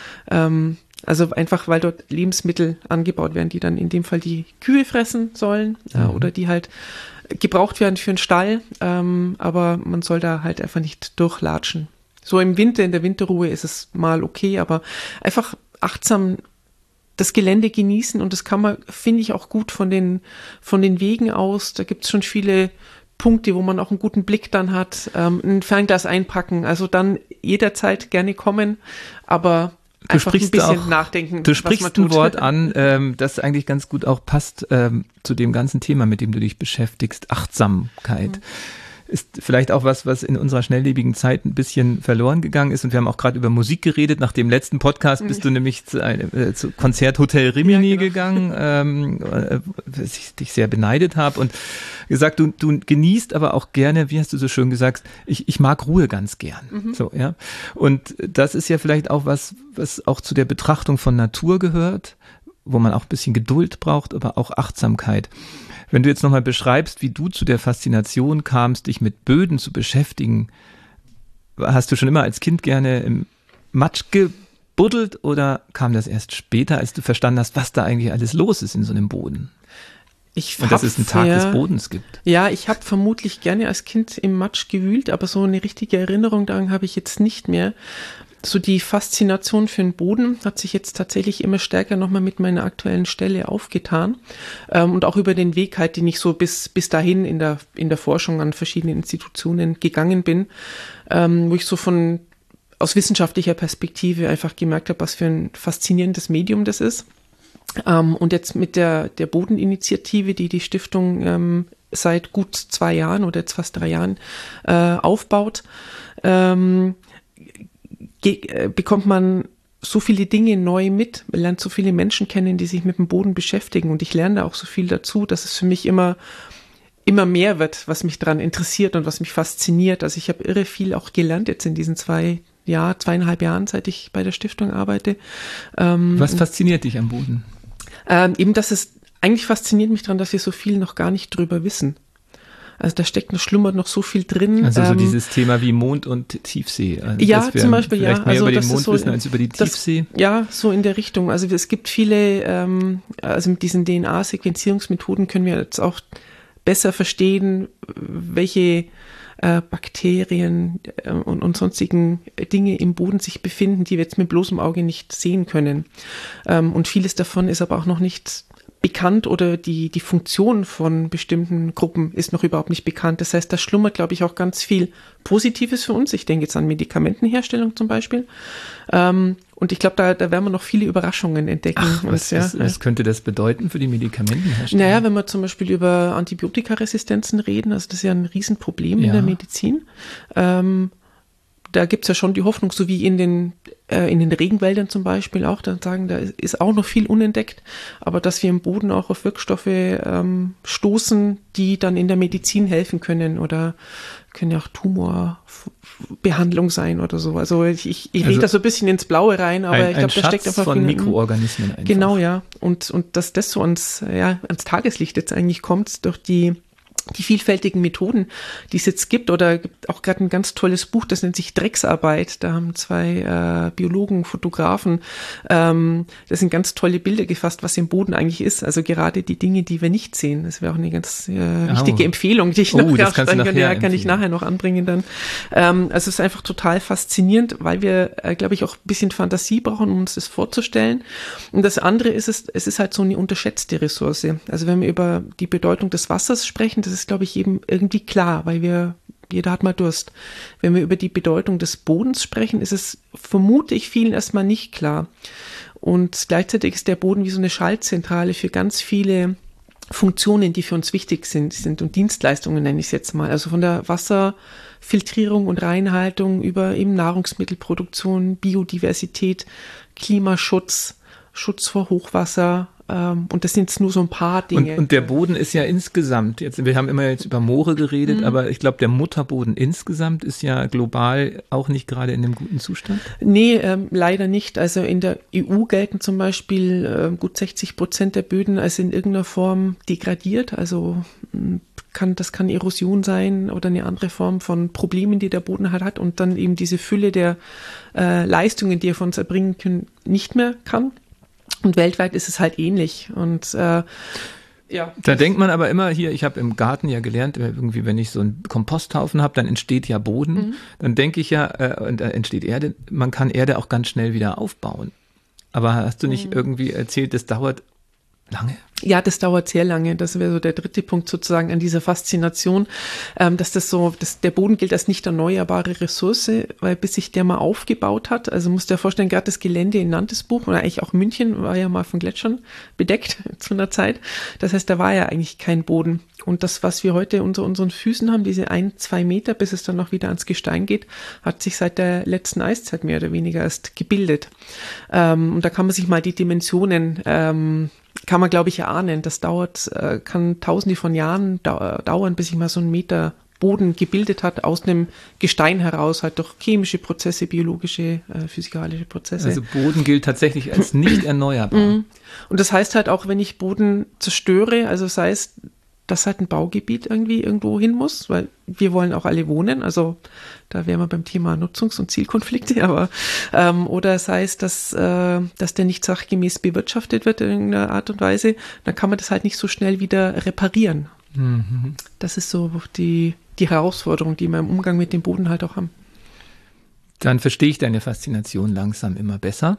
Ähm, also einfach, weil dort Lebensmittel angebaut werden, die dann in dem Fall die Kühe fressen sollen äh, mhm. oder die halt gebraucht werden für einen Stall, ähm, aber man soll da halt einfach nicht durchlatschen. So im Winter, in der Winterruhe ist es mal okay, aber einfach achtsam das Gelände genießen und das kann man, finde ich, auch gut von den, von den Wegen aus. Da gibt es schon viele Punkte, wo man auch einen guten Blick dann hat, ähm, ein Fernglas einpacken, also dann jederzeit gerne kommen, aber Du einfach sprichst ein bisschen auch, nachdenken. Du sprichst ein Wort an, ähm, das eigentlich ganz gut auch passt ähm, zu dem ganzen Thema, mit dem du dich beschäftigst. Achtsamkeit. Mhm. Ist vielleicht auch was, was in unserer schnelllebigen Zeit ein bisschen verloren gegangen ist. Und wir haben auch gerade über Musik geredet. Nach dem letzten Podcast bist du nämlich zu, einem, äh, zu Konzert Hotel Rimini ja, genau. gegangen, ähm, äh, was ich dich sehr beneidet habe. Und gesagt, du, du genießt aber auch gerne, wie hast du so schön gesagt, ich, ich mag Ruhe ganz gern. Mhm. So, ja. Und das ist ja vielleicht auch was, was auch zu der Betrachtung von Natur gehört, wo man auch ein bisschen Geduld braucht, aber auch Achtsamkeit. Wenn du jetzt nochmal beschreibst, wie du zu der Faszination kamst, dich mit Böden zu beschäftigen, hast du schon immer als Kind gerne im Matsch gebuddelt oder kam das erst später, als du verstanden hast, was da eigentlich alles los ist in so einem Boden? Ich Und dass es einen Tag ja, des Bodens gibt. Ja, ich habe vermutlich gerne als Kind im Matsch gewühlt, aber so eine richtige Erinnerung daran habe ich jetzt nicht mehr. So die Faszination für den Boden hat sich jetzt tatsächlich immer stärker nochmal mit meiner aktuellen Stelle aufgetan ähm, und auch über den Weg halt, den ich so bis bis dahin in der in der Forschung an verschiedenen Institutionen gegangen bin, ähm, wo ich so von aus wissenschaftlicher Perspektive einfach gemerkt habe, was für ein faszinierendes Medium das ist. Ähm, und jetzt mit der der Bodeninitiative, die die Stiftung ähm, seit gut zwei Jahren oder jetzt fast drei Jahren äh, aufbaut, ähm, ge- äh, bekommt man so viele Dinge neu mit, man lernt so viele Menschen kennen, die sich mit dem Boden beschäftigen und ich lerne da auch so viel dazu, dass es für mich immer immer mehr wird, was mich daran interessiert und was mich fasziniert. Also ich habe irre viel auch gelernt jetzt in diesen zwei Jahr, zweieinhalb Jahren, seit ich bei der Stiftung arbeite. Ähm, Was fasziniert dich am Boden? Ähm, eben, dass es, eigentlich fasziniert mich daran, dass wir so viel noch gar nicht drüber wissen. Also da steckt noch, schlummert noch so viel drin. Also so ähm, dieses Thema wie Mond und Tiefsee. Also ja, zum Beispiel, ja. Vielleicht mehr Also, über den das Mond ist so, wissen als über die Tiefsee. Das, ja, so in der Richtung. Also es gibt viele, ähm, also mit diesen D N A-Sequenzierungsmethoden können wir jetzt auch besser verstehen, welche äh, Bakterien äh, und, und sonstigen Dinge im Boden sich befinden, die wir jetzt mit bloßem Auge nicht sehen können. Ähm, und vieles davon ist aber auch noch nicht bekannt oder die, die Funktion von bestimmten Gruppen ist noch überhaupt nicht bekannt. Das heißt, da schlummert, glaube ich, auch ganz viel Positives für uns. Ich denke jetzt an Medikamentenherstellung zum Beispiel. Ähm, und ich glaube, da, da werden wir noch viele Überraschungen entdecken. Ach, was, und, ja, was, was könnte das bedeuten für die Medikamentenherstellung? Naja, wenn wir zum Beispiel über Antibiotikaresistenzen reden, also das ist ja ein Riesenproblem ja. in der Medizin. Ähm, da gibt es ja schon die Hoffnung, so wie in den, äh, in den Regenwäldern zum Beispiel auch, dann sagen, da ist auch noch viel unentdeckt, aber dass wir im Boden auch auf Wirkstoffe ähm, stoßen, die dann in der Medizin helfen können oder können ja auch Tumorbehandlung sein oder so. Also ich, ich, ich also rede da so ein bisschen ins Blaue rein, aber ein, ich glaube, da steckt einfach von viel, Mikroorganismen einfach. Genau, ja. Und, und dass das so ans, ja, ans Tageslicht jetzt eigentlich kommt durch die die vielfältigen Methoden, die es jetzt gibt, oder gibt auch gerade ein ganz tolles Buch, das nennt sich Drecksarbeit. Da haben zwei äh, Biologen, Fotografen, ähm, das sind ganz tolle Bilder gefasst, was im Boden eigentlich ist. Also gerade die Dinge, die wir nicht sehen. Das wäre auch eine ganz äh, wichtige oh. Empfehlung, die ich oh, noch das kannst du kann, ja, kann ich empfehlen. nachher noch anbringen dann. Ähm, also es ist einfach total faszinierend, weil wir, äh, glaube ich, auch ein bisschen Fantasie brauchen, um uns das vorzustellen. Und das andere ist es, es ist halt so eine unterschätzte Ressource. Also wenn wir über die Bedeutung des Wassers sprechen, das ist, glaube ich, jedem irgendwie klar, weil wir, jeder hat mal Durst. Wenn wir über die Bedeutung des Bodens sprechen, ist es, vermute ich, vielen erstmal nicht klar. Und gleichzeitig ist der Boden wie so eine Schaltzentrale für ganz viele Funktionen, die für uns wichtig sind, sind und Dienstleistungen nenne ich es jetzt mal. Also von der Wasserfiltrierung und Reinhaltung über eben Nahrungsmittelproduktion, Biodiversität, Klimaschutz, Schutz vor Hochwasser. Und das sind jetzt nur so ein paar Dinge. Und, und der Boden ist ja insgesamt, jetzt, wir haben immer jetzt über Moore geredet, mhm. aber ich glaube, der Mutterboden insgesamt ist ja global auch nicht gerade in einem guten Zustand? Nee, ähm, leider nicht. Also in der E U gelten zum Beispiel äh, gut sechzig Prozent der Böden als in irgendeiner Form degradiert. Also kann, das kann Erosion sein oder eine andere Form von Problemen, die der Boden halt hat und dann eben diese Fülle der äh, Leistungen, die er von uns erbringen können, nicht mehr kann. Und weltweit ist es halt ähnlich. Und äh, ja. Da denkt man aber immer hier, ich habe im Garten ja gelernt, irgendwie, wenn ich so einen Komposthaufen habe, dann entsteht ja Boden. Mhm. Dann denke ich ja, äh, und da entsteht Erde, man kann Erde auch ganz schnell wieder aufbauen. Aber hast du nicht mhm. irgendwie erzählt, das dauert lange? Ja, das dauert sehr lange. Das wäre so der dritte Punkt sozusagen an dieser Faszination, ähm, dass das so, dass der Boden gilt als nicht erneuerbare Ressource, weil bis sich der mal aufgebaut hat, also musst du dir vorstellen, gerade das Gelände in Nantesbuch oder eigentlich auch München war ja mal von Gletschern bedeckt zu einer Zeit. Das heißt, da war ja eigentlich kein Boden. Und das, was wir heute unter unseren Füßen haben, diese ein, zwei Meter, bis es dann noch wieder ans Gestein geht, hat sich seit der letzten Eiszeit mehr oder weniger erst gebildet. Ähm, und da kann man sich mal die Dimensionen ähm, kann man, glaube ich, erahnen. Das dauert, äh, kann tausende von Jahren dau- dauern, bis sich mal so ein Meter Boden gebildet hat, aus einem Gestein heraus, halt durch chemische Prozesse, biologische, äh, physikalische Prozesse. Also Boden gilt tatsächlich als nicht erneuerbar. Mhm. Und das heißt halt auch, wenn ich Boden zerstöre, also sei es, dass halt ein Baugebiet irgendwie irgendwo hin muss, weil wir wollen auch alle wohnen, also da wären wir beim Thema Nutzungs- und Zielkonflikte, aber ähm, oder sei es, dass, äh, dass der nicht sachgemäß bewirtschaftet wird in irgendeiner Art und Weise, dann kann man das halt nicht so schnell wieder reparieren. Mhm. Das ist so die, die Herausforderung, die wir im Umgang mit dem Boden halt auch haben. Dann verstehe ich deine Faszination langsam immer besser.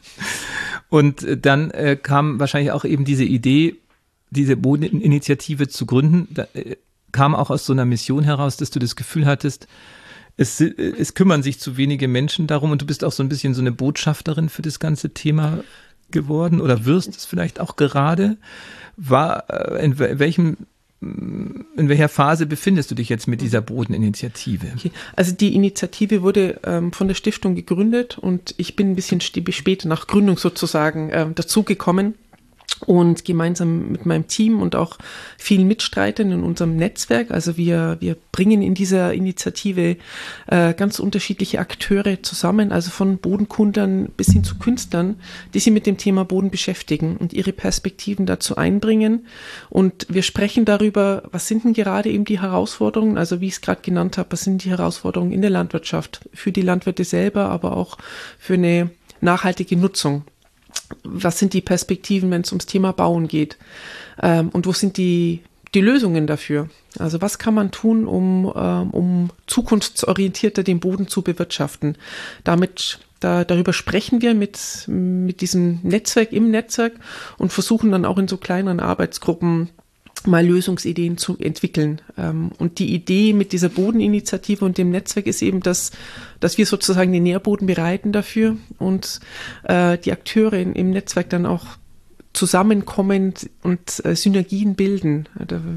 Und dann äh, kam wahrscheinlich auch eben diese Idee, diese Bodeninitiative zu gründen, da, äh, kam auch aus so einer Mission heraus, dass du das Gefühl hattest, es, es kümmern sich zu wenige Menschen darum und du bist auch so ein bisschen so eine Botschafterin für das ganze Thema geworden oder wirst es vielleicht auch gerade. War, äh, in welchem in welcher Phase befindest du dich jetzt mit dieser Bodeninitiative? Okay. Also die Initiative wurde ähm, von der Stiftung gegründet und ich bin ein bisschen später nach Gründung sozusagen äh, dazugekommen. Und gemeinsam mit meinem Team und auch vielen Mitstreitern in unserem Netzwerk, also wir, wir bringen in dieser Initiative äh, ganz unterschiedliche Akteure zusammen, also von Bodenkundlern bis hin zu Künstlern, die sich mit dem Thema Boden beschäftigen und ihre Perspektiven dazu einbringen. Und wir sprechen darüber, was sind denn gerade eben die Herausforderungen, also wie ich es gerade genannt habe, was sind die Herausforderungen in der Landwirtschaft, für die Landwirte selber, aber auch für eine nachhaltige Nutzung. Was sind die Perspektiven, wenn es ums Thema Bauen geht? Ähm, und wo sind die, die Lösungen dafür? Also was kann man tun, um, ähm, um zukunftsorientierter den Boden zu bewirtschaften? Damit, da, darüber sprechen wir mit, mit diesem Netzwerk im Netzwerk und versuchen dann auch in so kleineren Arbeitsgruppen mal Lösungsideen zu entwickeln. Und die Idee mit dieser Bodeninitiative und dem Netzwerk ist eben, dass, dass wir sozusagen den Nährboden bereiten dafür und äh, die Akteure in, im Netzwerk dann auch zusammenkommen und äh, Synergien bilden,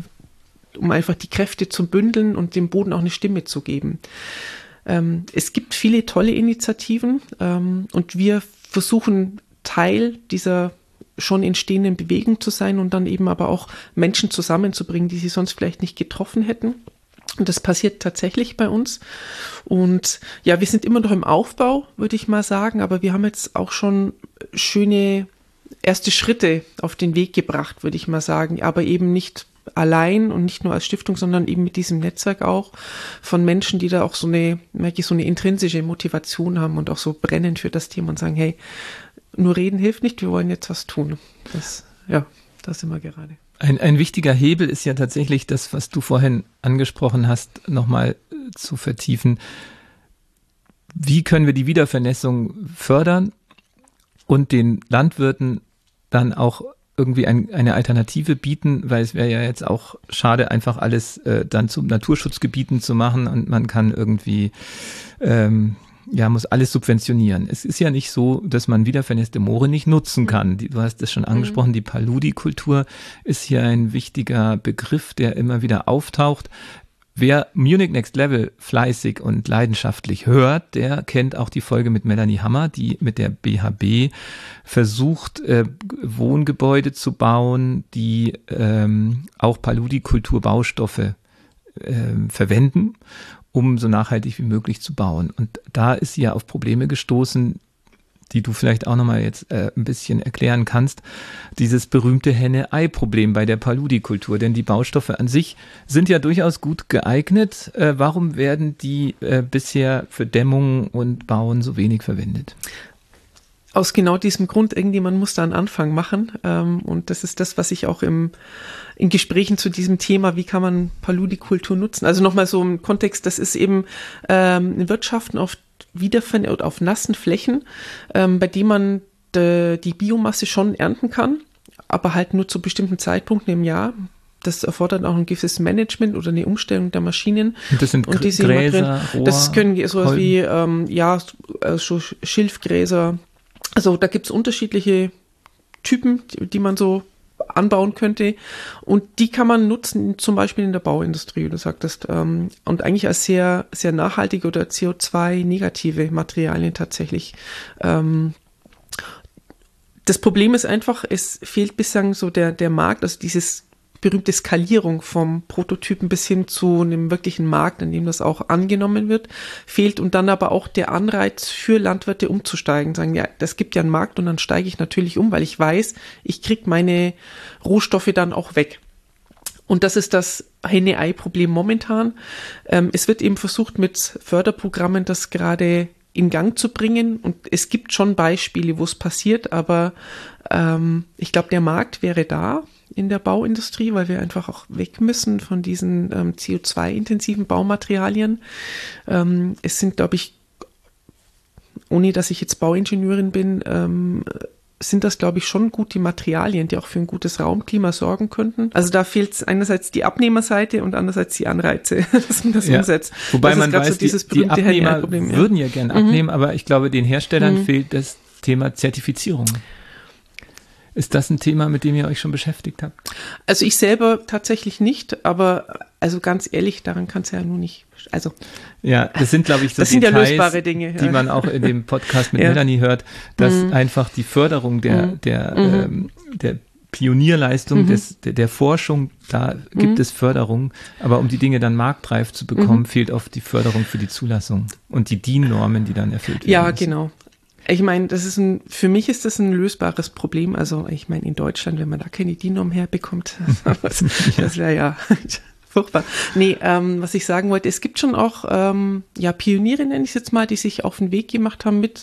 um einfach die Kräfte zu bündeln und dem Boden auch eine Stimme zu geben. Ähm, es gibt viele tolle Initiativen ähm, und wir versuchen Teil dieser schon entstehenden Bewegung zu sein und dann eben aber auch Menschen zusammenzubringen, die sie sonst vielleicht nicht getroffen hätten. Und das passiert tatsächlich bei uns. Und ja, wir sind immer noch im Aufbau, würde ich mal sagen, aber wir haben jetzt auch schon schöne erste Schritte auf den Weg gebracht, würde ich mal sagen, aber eben nicht allein und nicht nur als Stiftung, sondern eben mit diesem Netzwerk auch von Menschen, die da auch so eine, merke ich, so eine intrinsische Motivation haben und auch so brennen für das Thema und sagen, hey, nur reden hilft nicht, wir wollen jetzt was tun. Das, ja, da sind wir gerade. Ein, ein wichtiger Hebel ist ja tatsächlich das, was du vorhin angesprochen hast, nochmal zu vertiefen. Wie können wir die Wiedervernässung fördern und den Landwirten dann auch irgendwie ein, eine Alternative bieten, weil es wäre ja jetzt auch schade, einfach alles äh, dann zu Naturschutzgebieten zu machen und man kann irgendwie ähm, ja, muss alles subventionieren. Es ist ja nicht so, dass man wiedervernässte Moore nicht nutzen kann. Die, du hast es schon angesprochen, die Paludikultur ist hier ein wichtiger Begriff, der immer wieder auftaucht. Wer Munich Next Level fleißig und leidenschaftlich hört, der kennt auch die Folge mit Melanie Hammer, die mit der B H B versucht, äh, Wohngebäude zu bauen, die ähm, auch Paludikultur-Baustoffe äh, verwenden, um so nachhaltig wie möglich zu bauen. Und da ist sie ja auf Probleme gestoßen, die du vielleicht auch nochmal jetzt äh, ein bisschen erklären kannst. Dieses berühmte Henne-Ei-Problem bei der Paludikultur. Denn die Baustoffe an sich sind ja durchaus gut geeignet. Äh, warum werden die äh, bisher für Dämmung und Bauen so wenig verwendet? Aus genau diesem Grund, irgendjemand muss da einen Anfang machen. Ähm, und das ist das, was ich auch im, in Gesprächen zu diesem Thema, wie kann man Paludikultur nutzen? Also nochmal so im Kontext, das ist eben ähm, in Wirtschaften oft Wiedervern- oder auf nassen Flächen, ähm, bei denen man de, die Biomasse schon ernten kann, aber halt nur zu bestimmten Zeitpunkten im Jahr. Das erfordert auch ein gewisses Management oder eine Umstellung der Maschinen. Und das sind und die Gräser, Rohr, das können sowas wie ähm, ja, so Schilfgräser. Also da gibt es unterschiedliche Typen, die, die man so anbauen könnte und die kann man nutzen, zum Beispiel in der Bauindustrie, wie du sagtest, ähm, und eigentlich als sehr, sehr nachhaltige oder C O zwei negative Materialien tatsächlich. Ähm, das Problem ist einfach, es fehlt bislang so der, der Markt, also dieses berühmte Skalierung vom Prototypen bis hin zu einem wirklichen Markt, in dem das auch angenommen wird, fehlt und dann aber auch der Anreiz für Landwirte umzusteigen, sagen, ja, das gibt ja einen Markt und dann steige ich natürlich um, weil ich weiß, ich kriege meine Rohstoffe dann auch weg. Und das ist das Henne-Ei-Problem momentan. Ähm, es wird eben versucht, mit Förderprogrammen das gerade in Gang zu bringen und es gibt schon Beispiele, wo es passiert, aber ähm, ich glaube, der Markt wäre da in der Bauindustrie, weil wir einfach auch weg müssen von diesen ähm, C O zwei intensiven Baumaterialien. Ähm, es sind, glaube ich, ohne dass ich jetzt Bauingenieurin bin, ähm, sind das, glaube ich, schon gut die Materialien, die auch für ein gutes Raumklima sorgen könnten. Also da fehlt einerseits die Abnehmerseite und andererseits die Anreize, dass man das ja. umsetzt. Wobei das man weiß, so dieses die, die Abnehmer ja. würden ja gerne abnehmen, mhm. aber ich glaube, den Herstellern mhm. fehlt das Thema Zertifizierung. Ist das ein Thema, mit dem ihr euch schon beschäftigt habt? Also ich selber tatsächlich nicht, aber also ganz ehrlich, daran kann es ja nur nicht, also. Ja, das sind, glaube ich, so das sind Details, ja lösbare Dinge, die ja. man auch in dem Podcast mit ja. Melanie hört, dass mhm. einfach die Förderung der, mhm. der, mhm. ähm, der Pionierleistung mhm. des, der, der Forschung, da gibt mhm. es Förderung, aber um die Dinge dann marktreif zu bekommen, mhm. fehlt oft die Förderung für die Zulassung und die D I N-Normen, die dann erfüllt werden Ja, müssen. genau. Ich meine, das ist ein, für mich ist das ein lösbares Problem. Also ich meine, in Deutschland, wenn man da keine D I N-Norm herbekommt, das, das wäre ja furchtbar. Nee, ähm, was ich sagen wollte, es gibt schon auch ähm, ja, Pioniere, nenne ich es jetzt mal, die sich auf den Weg gemacht haben mit,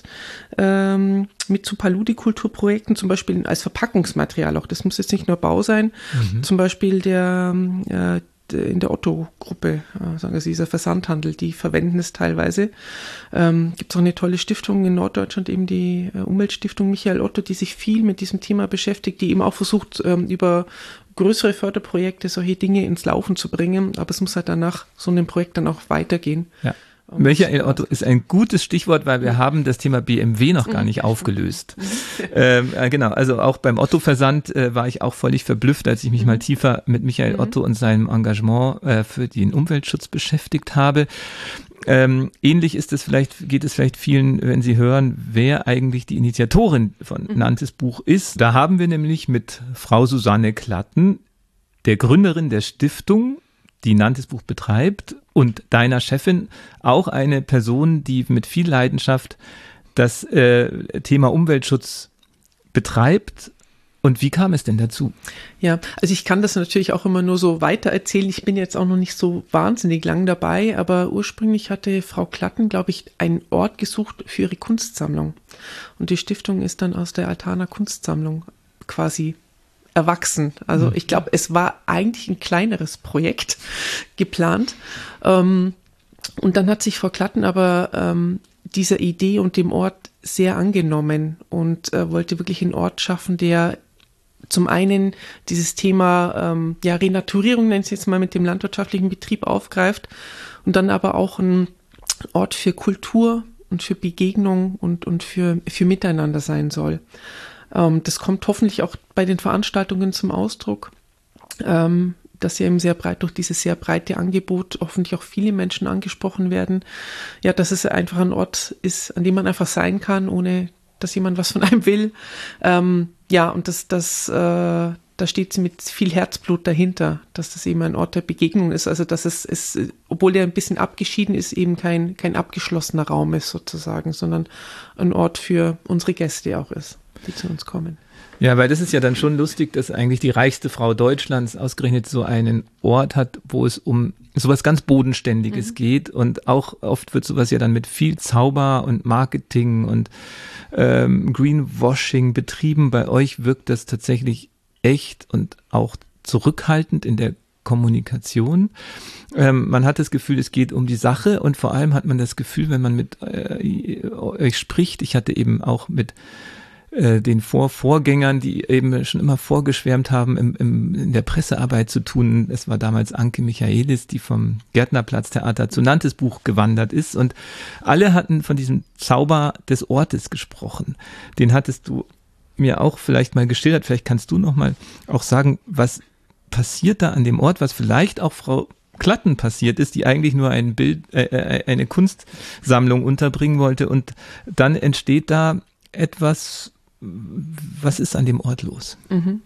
ähm, mit so Paludikulturprojekten, zum Beispiel als Verpackungsmaterial auch. Das muss jetzt nicht nur Bau sein. Mhm. Zum Beispiel der äh, in der Otto-Gruppe, äh, sagen Sie, dieser Versandhandel, die verwenden es teilweise. Ähm, gibt es auch eine tolle Stiftung in Norddeutschland, eben die äh, Umweltstiftung Michael Otto, die sich viel mit diesem Thema beschäftigt, die eben auch versucht, ähm, über größere Förderprojekte solche Dinge ins Laufen zu bringen, aber es muss halt danach so einem Projekt dann auch weitergehen. Ja. Michael Otto ist ein gutes Stichwort, weil wir haben das Thema B M W noch gar nicht aufgelöst. ähm, äh, genau, also auch beim Otto-Versand äh, war ich auch völlig verblüfft, als ich mich mal tiefer mit Michael Otto und seinem Engagement äh, für den Umweltschutz beschäftigt habe. Ähm, ähnlich ist es vielleicht, geht es vielleicht vielen, wenn sie hören, wer eigentlich die Initiatorin von mhm. Nantes Buch ist. Da haben wir nämlich mit Frau Susanne Klatten, der Gründerin der Stiftung, die Nantes Buch betreibt, und deiner Chefin, auch eine Person, die mit viel Leidenschaft das äh, Thema Umweltschutz betreibt. Und wie kam es denn dazu? Ja, also ich kann das natürlich auch immer nur so weiter erzählen. Ich bin jetzt auch noch nicht so wahnsinnig lang dabei, aber ursprünglich hatte Frau Klatten, glaube ich, einen Ort gesucht für ihre Kunstsammlung. Und die Stiftung ist dann aus der Altana Kunstsammlung quasi erwachsen. Also ich glaube, es war eigentlich ein kleineres Projekt geplant. Ähm, und dann hat sich Frau Klatten aber ähm, dieser Idee und dem Ort sehr angenommen und äh, wollte wirklich einen Ort schaffen, der zum einen dieses Thema ähm, ja, Renaturierung, nennt es jetzt mal, mit dem landwirtschaftlichen Betrieb aufgreift und dann aber auch ein Ort für Kultur und für Begegnung und, und für, für Miteinander sein soll. Ähm, das kommt hoffentlich auch bei den Veranstaltungen zum Ausdruck, ähm, dass ja eben sehr breit durch dieses sehr breite Angebot hoffentlich auch viele Menschen angesprochen werden. Ja, dass es einfach ein Ort ist, an dem man einfach sein kann, ohne dass jemand was von einem will. Ähm, ja, und das, das, äh, da steht sie mit viel Herzblut dahinter, dass das eben ein Ort der Begegnung ist. Also, dass es, es obwohl der ein bisschen abgeschieden ist, eben kein, kein abgeschlossener Raum ist sozusagen, sondern ein Ort für unsere Gäste auch ist, die zu uns kommen. Ja, weil das ist ja dann schon lustig, dass eigentlich die reichste Frau Deutschlands ausgerechnet so einen Ort hat, wo es um sowas ganz Bodenständiges mhm. geht, und auch oft wird sowas ja dann mit viel Zauber und Marketing und ähm, Greenwashing betrieben. Bei euch wirkt das tatsächlich echt und auch zurückhaltend in der Kommunikation. Ähm, man hat das Gefühl, es geht um die Sache, und vor allem hat man das Gefühl, wenn man mit äh, euch spricht, ich hatte eben auch mit den Vor-Vorgängern, die eben schon immer vorgeschwärmt haben, im, im, in der Pressearbeit zu tun. Es war damals Anke Michaelis, die vom Gärtnerplatztheater zu Nantes Buch gewandert ist, und alle hatten von diesem Zauber des Ortes gesprochen. Den hattest du mir auch vielleicht mal geschildert. Vielleicht kannst du noch mal auch sagen, was passiert da an dem Ort, was vielleicht auch Frau Klatten passiert ist, die eigentlich nur ein Bild, äh, eine Kunstsammlung unterbringen wollte, und dann entsteht da etwas. Was ist an dem Ort los? Mhm.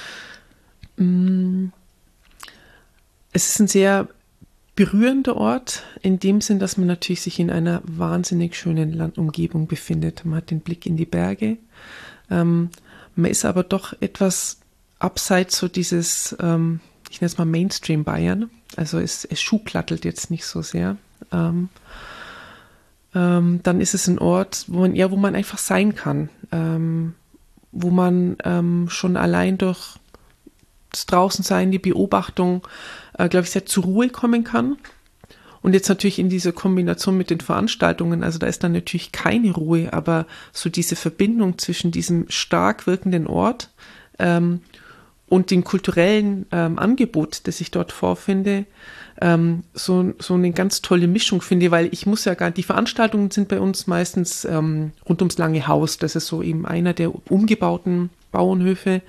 Es ist ein sehr berührender Ort, in dem Sinn, dass man natürlich sich in einer wahnsinnig schönen Landumgebung befindet. Man hat den Blick in die Berge. Ähm, man ist aber doch etwas abseits so dieses, ähm, ich nenne es mal Mainstream Bayern. Also es, es schuhplattelt jetzt nicht so sehr. Ähm, Ähm, dann ist es ein Ort, wo man, ja, wo man einfach sein kann, ähm, wo man ähm, schon allein durch das Draußensein, die Beobachtung, äh, glaube ich, sehr zur Ruhe kommen kann. Und jetzt natürlich in dieser Kombination mit den Veranstaltungen, also da ist dann natürlich keine Ruhe, aber so diese Verbindung zwischen diesem stark wirkenden Ort ähm, und dem kulturellen ähm, Angebot, das ich dort vorfinde, ähm, so, so eine ganz tolle Mischung finde, weil ich muss ja gar, die Veranstaltungen sind bei uns meistens ähm, rund ums Lange Haus. Das ist so eben einer der umgebauten Bauernhöfe.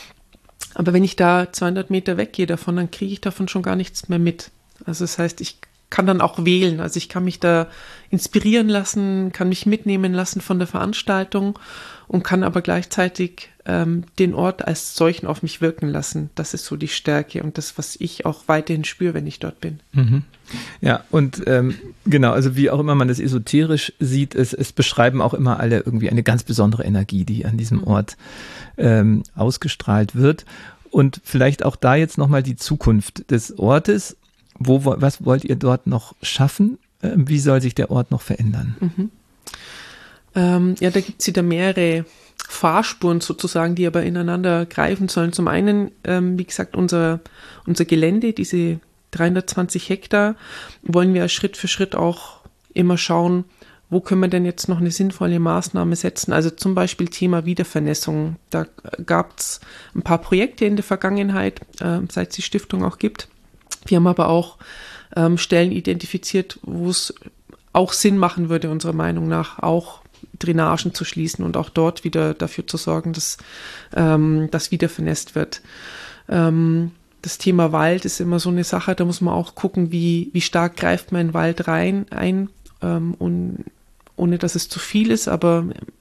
Aber wenn ich da zweihundert Meter weggehe davon, dann kriege ich davon schon gar nichts mehr mit. Also das heißt, ich kann dann auch wählen. Also ich kann mich da inspirieren lassen, kann mich mitnehmen lassen von der Veranstaltung und kann aber gleichzeitig ähm, den Ort als solchen auf mich wirken lassen. Das ist so die Stärke und das, was ich auch weiterhin spüre, wenn ich dort bin. Mhm. Ja, und ähm, genau, also wie auch immer man das esoterisch sieht, es, es beschreiben auch immer alle irgendwie eine ganz besondere Energie, die an diesem Ort ähm, ausgestrahlt wird. Und vielleicht auch da jetzt nochmal die Zukunft des Ortes. Wo, was wollt ihr dort noch schaffen? Wie soll sich der Ort noch verändern? Mhm. Ähm, ja, da gibt es wieder mehrere Fahrspuren sozusagen, die aber ineinander greifen sollen. Zum einen, ähm, wie gesagt, unser, unser Gelände, diese dreihundertzwanzig Hektar, wollen wir Schritt für Schritt auch immer schauen, wo können wir denn jetzt noch eine sinnvolle Maßnahme setzen? Also zum Beispiel Thema Wiedervernässung. Da gab es ein paar Projekte in der Vergangenheit, äh, seit es die Stiftung auch gibt. Wir haben aber auch ähm, Stellen identifiziert, wo es auch Sinn machen würde, unserer Meinung nach, auch Drainagen zu schließen und auch dort wieder dafür zu sorgen, dass ähm, das wieder vernässt wird. Ähm, das Thema Wald ist immer so eine Sache, da muss man auch gucken, wie, wie stark greift man in den Wald rein ein, ähm, und, ohne dass es zu viel ist, aber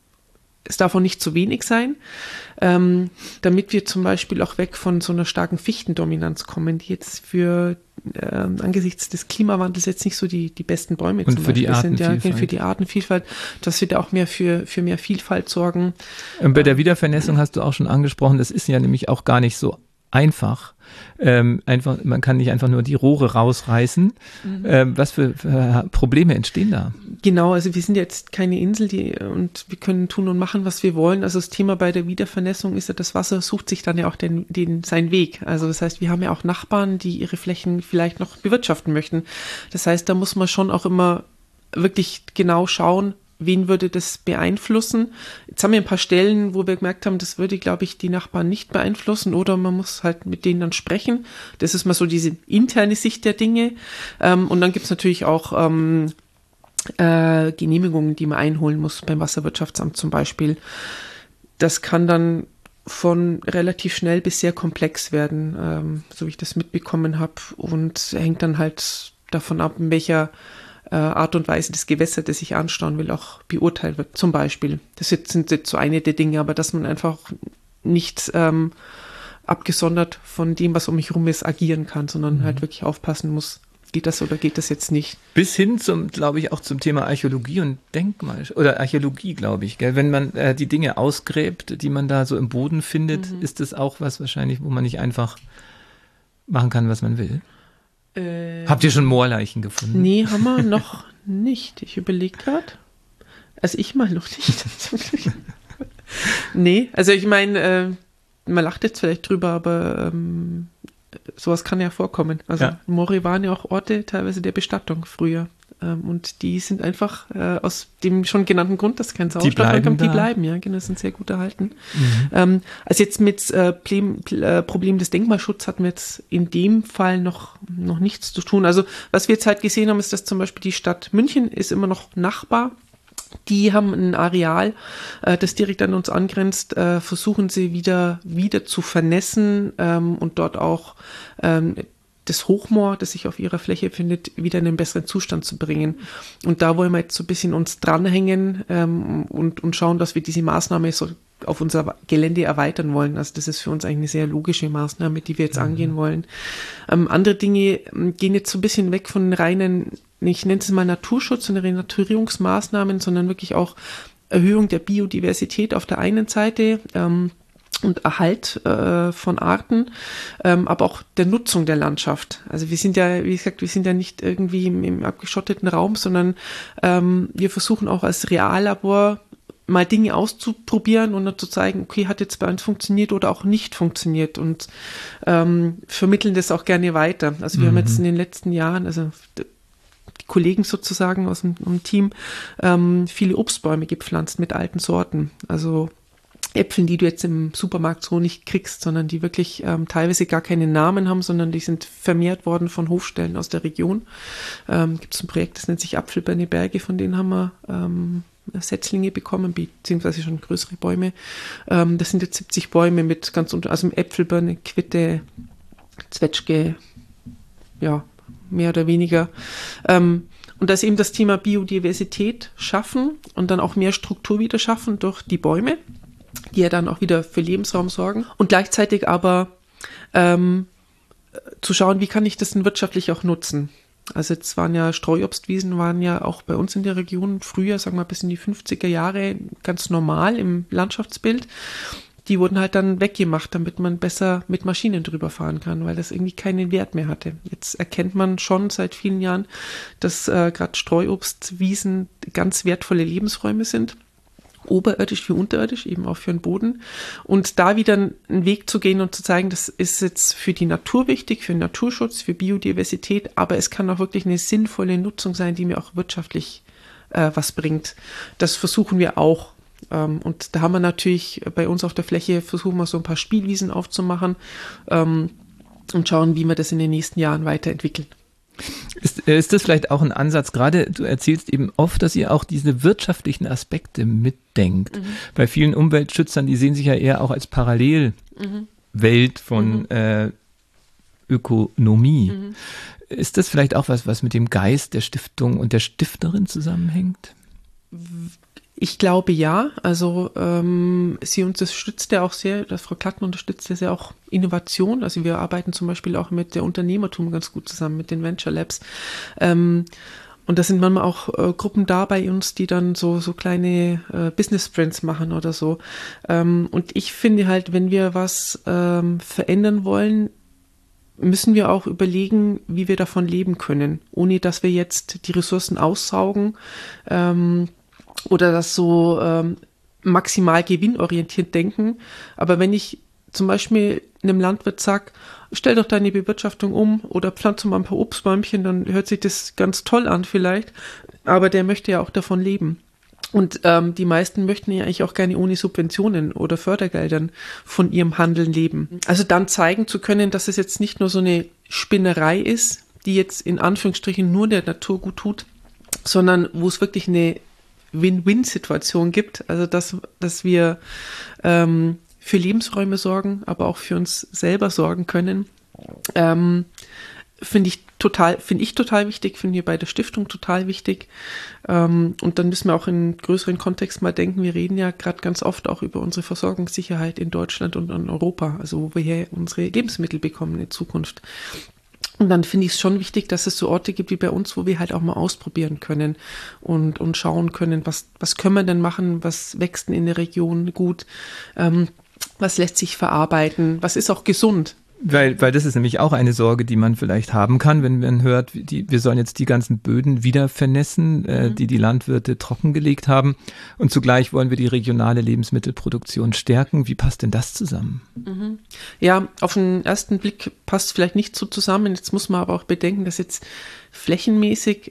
es darf auch nicht zu wenig sein, ähm, damit wir zum Beispiel auch weg von so einer starken Fichtendominanz kommen, die jetzt für ähm, angesichts des Klimawandels jetzt nicht so die, die besten Bäume und zum für Beispiel die sind. Ja, Artenvielfalt. für die Artenvielfalt, dass wir da auch mehr für, für mehr Vielfalt sorgen. Und bei der Wiedervernässung hast du auch schon angesprochen, das ist ja nämlich auch gar nicht so einfach. Ähm, einfach, man kann nicht einfach nur die Rohre rausreißen. Mhm. Ähm, was für, für Probleme entstehen da? Genau, also wir sind jetzt keine Insel, die, und wir können tun und machen, was wir wollen. Also das Thema bei der Wiedervernässung ist ja, das Wasser sucht sich dann ja auch den, den, seinen Weg. Also das heißt, wir haben ja auch Nachbarn, die ihre Flächen vielleicht noch bewirtschaften möchten. Das heißt, da muss man schon auch immer wirklich genau schauen, wen würde das beeinflussen? Jetzt haben wir ein paar Stellen, wo wir gemerkt haben, das würde, glaube ich, die Nachbarn nicht beeinflussen oder man muss halt mit denen dann sprechen. Das ist mal so diese interne Sicht der Dinge. Ähm, und dann gibt es natürlich auch ähm, äh, Genehmigungen, die man einholen muss beim Wasserwirtschaftsamt zum Beispiel. Das kann dann von relativ schnell bis sehr komplex werden, ähm, so wie ich das mitbekommen habe, und hängt dann halt davon ab, in welcher Art und Weise das Gewässer, das ich anstauen will, auch beurteilt wird, zum Beispiel. Das sind jetzt so eine der Dinge, aber dass man einfach nicht ähm, abgesondert von dem, was um mich herum ist, agieren kann, sondern mhm. halt wirklich aufpassen muss, geht das oder geht das jetzt nicht. Bis hin zum, glaube ich, auch zum Thema Archäologie und Denkmal, oder Archäologie, glaube ich, gell? Wenn man äh, die Dinge ausgräbt, die man da so im Boden findet, mhm. ist das auch was wahrscheinlich, wo man nicht einfach machen kann, was man will. Äh, Habt ihr schon Moorleichen gefunden? Nee, haben wir noch nicht. Ich überlege gerade. Also ich mal noch nicht. Nee, also ich meine, äh, man lacht jetzt vielleicht drüber, aber ähm, sowas kann ja vorkommen. Also ja. Moore waren ja auch Orte teilweise der Bestattung früher. Ähm, und die sind einfach äh, aus dem schon genannten Grund, dass kein Sauerstoff kommt, die bleiben, ja, genau, sind sehr gut erhalten. Mhm. Ähm, also jetzt mit äh, Problem, äh, Problem des Denkmalschutzes hatten wir jetzt in dem Fall noch, noch nichts zu tun. Also was wir jetzt halt gesehen haben, ist, dass zum Beispiel die Stadt München ist immer noch Nachbar. Die haben ein Areal, äh, das direkt an uns angrenzt, äh, versuchen sie wieder, wieder zu vernässen ähm, und dort auch ähm, das Hochmoor, das sich auf ihrer Fläche findet, wieder in einen besseren Zustand zu bringen. Und da wollen wir jetzt so ein bisschen uns dranhängen ähm, und, und schauen, dass wir diese Maßnahme so auf unser Gelände erweitern wollen. Also das ist für uns eigentlich eine sehr logische Maßnahme, die wir jetzt mhm. angehen wollen. Ähm, andere Dinge gehen jetzt so ein bisschen weg von reinen, ich nenne es mal Naturschutz und Renaturierungsmaßnahmen, sondern wirklich auch Erhöhung der Biodiversität auf der einen Seite, ähm, und Erhalt äh, von Arten, ähm, aber auch der Nutzung der Landschaft. Also wir sind ja, wie gesagt, wir sind ja nicht irgendwie im, im abgeschotteten Raum, sondern ähm, wir versuchen auch als Reallabor mal Dinge auszuprobieren und dann zu zeigen, okay, hat jetzt bei uns funktioniert oder auch nicht funktioniert, und ähm, vermitteln das auch gerne weiter. Also wir mhm. haben jetzt in den letzten Jahren, also die Kollegen sozusagen aus dem, dem Team, ähm, viele Obstbäume gepflanzt mit alten Sorten. Also Äpfeln, die du jetzt im Supermarkt so nicht kriegst, sondern die wirklich ähm, teilweise gar keinen Namen haben, sondern die sind vermehrt worden von Hofstellen aus der Region. Ähm, gibt es ein Projekt, das nennt sich Apfelbeine Berge, von denen haben wir ähm, Setzlinge bekommen, beziehungsweise schon größere Bäume. Ähm, das sind jetzt siebzig Bäume mit ganz unter, also Äpfel, Birne, Quitte, Zwetschge, ja, mehr oder weniger. Ähm, und da ist eben das Thema Biodiversität schaffen und dann auch mehr Struktur wieder schaffen durch die Bäume, die ja dann auch wieder für Lebensraum sorgen. Und gleichzeitig aber ähm, zu schauen, wie kann ich das denn wirtschaftlich auch nutzen. Also jetzt waren ja Streuobstwiesen, waren ja auch bei uns in der Region früher, sagen wir bis in die fünfziger Jahre, ganz normal im Landschaftsbild. Die wurden halt dann weggemacht, damit man besser mit Maschinen drüber fahren kann, weil das irgendwie keinen Wert mehr hatte. Jetzt erkennt man schon seit vielen Jahren, dass äh, gerade Streuobstwiesen ganz wertvolle Lebensräume sind. Oberirdisch wie unterirdisch, eben auch für den Boden. Und da wieder einen Weg zu gehen und zu zeigen, das ist jetzt für die Natur wichtig, für den Naturschutz, für Biodiversität, aber es kann auch wirklich eine sinnvolle Nutzung sein, die mir auch wirtschaftlich äh, was bringt. Das versuchen wir auch. Ähm, und da haben wir natürlich bei uns auf der Fläche, versuchen wir so ein paar Spielwiesen aufzumachen ähm, und schauen, wie wir das in den nächsten Jahren weiterentwickeln. Ist, ist das vielleicht auch ein Ansatz, gerade du erzählst eben oft, dass ihr auch diese wirtschaftlichen Aspekte mitdenkt. Mhm. Bei vielen Umweltschützern, die sehen sich ja eher auch als Parallelwelt mhm. von mhm. äh, Ökonomie. Mhm. Ist das vielleicht auch was, was mit dem Geist der Stiftung und der Stifterin zusammenhängt? Ich glaube ja, also ähm, sie unterstützt ja auch sehr, das Frau Klatten unterstützt ja sehr auch Innovation, also wir arbeiten zum Beispiel auch mit der Unternehmertum ganz gut zusammen, mit den Venture Labs ähm, und da sind manchmal auch äh, Gruppen da bei uns, die dann so so kleine äh, Business Sprints machen oder so ähm, und ich finde halt, wenn wir was ähm, verändern wollen, müssen wir auch überlegen, wie wir davon leben können, ohne dass wir jetzt die Ressourcen aussaugen, ähm, oder das so ähm, maximal gewinnorientiert denken. Aber wenn ich zum Beispiel einem Landwirt sage, stell doch deine Bewirtschaftung um oder pflanze mal ein paar Obstbäumchen, dann hört sich das ganz toll an vielleicht. Aber der möchte ja auch davon leben. Und ähm, die meisten möchten ja eigentlich auch gerne ohne Subventionen oder Fördergeldern von ihrem Handeln leben. Also dann zeigen zu können, dass es jetzt nicht nur so eine Spinnerei ist, die jetzt in Anführungsstrichen nur der Natur gut tut, sondern wo es wirklich eine Win-Win-Situation gibt, also dass, dass wir ähm, für Lebensräume sorgen, aber auch für uns selber sorgen können, ähm, finde ich total, finde ich total wichtig, finden wir bei der Stiftung total wichtig. Ähm, und dann müssen wir auch in größeren Kontext mal denken, wir reden ja gerade ganz oft auch über unsere Versorgungssicherheit in Deutschland und in Europa, also wo wir hier unsere Lebensmittel bekommen in Zukunft. Und dann finde ich es schon wichtig, dass es so Orte gibt wie bei uns, wo wir halt auch mal ausprobieren können und, und schauen können, was, was können wir denn machen, was wächst denn in der Region gut, ähm, was lässt sich verarbeiten, was ist auch gesund. Weil, weil das ist nämlich auch eine Sorge, die man vielleicht haben kann, wenn man hört, die, wir sollen jetzt die ganzen Böden wieder vernässen, äh, mhm. die die Landwirte trockengelegt haben und zugleich wollen wir die regionale Lebensmittelproduktion stärken. Wie passt denn das zusammen? Mhm. Ja, auf den ersten Blick passt vielleicht nicht so zusammen. Jetzt muss man aber auch bedenken, dass jetzt flächenmäßig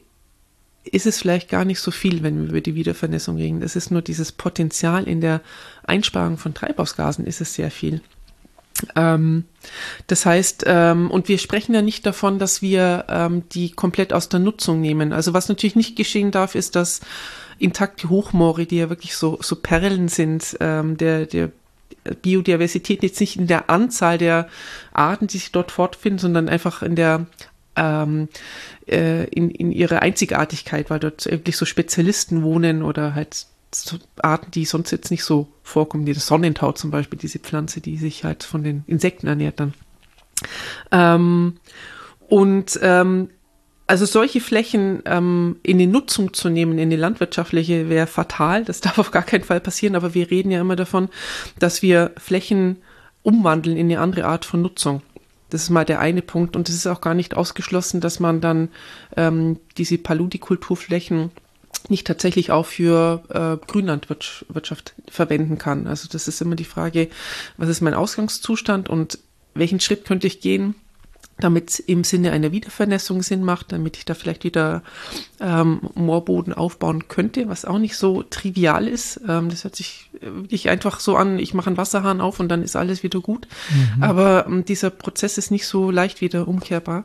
ist es vielleicht gar nicht so viel, wenn wir über die Wiedervernässung reden. Das ist nur dieses Potenzial in der Einsparung von Treibhausgasen ist es sehr viel. Ähm, das heißt, ähm, und wir sprechen ja nicht davon, dass wir ähm, die komplett aus der Nutzung nehmen. Also was natürlich nicht geschehen darf, ist, dass intakte Hochmoore, die ja wirklich so, so Perlen sind, ähm, der, der Biodiversität jetzt nicht in der Anzahl der Arten, die sich dort fortfinden, sondern einfach in der ähm, äh, in, in ihrer Einzigartigkeit, weil dort wirklich so Spezialisten wohnen oder halt so Arten, die sonst jetzt nicht so vorkommen, wie das Sonnentau zum Beispiel, diese Pflanze, die sich halt von den Insekten ernährt dann. Ähm, und ähm, also solche Flächen ähm, in die Nutzung zu nehmen, in die landwirtschaftliche, wäre fatal. Das darf auf gar keinen Fall passieren, aber wir reden ja immer davon, dass wir Flächen umwandeln in eine andere Art von Nutzung. Das ist mal der eine Punkt und es ist auch gar nicht ausgeschlossen, dass man dann ähm, diese Paludikulturflächen nicht tatsächlich auch für äh, Grünlandwirtschaft verwenden kann. Also das ist immer die Frage, was ist mein Ausgangszustand und welchen Schritt könnte ich gehen, damit es im Sinne einer Wiedervernässung Sinn macht, damit ich da vielleicht wieder ähm, Moorboden aufbauen könnte, was auch nicht so trivial ist. Ähm, das hört sich wirklich einfach so an, ich mache einen Wasserhahn auf und dann ist alles wieder gut. Mhm. Aber ähm, dieser Prozess ist nicht so leicht wieder umkehrbar.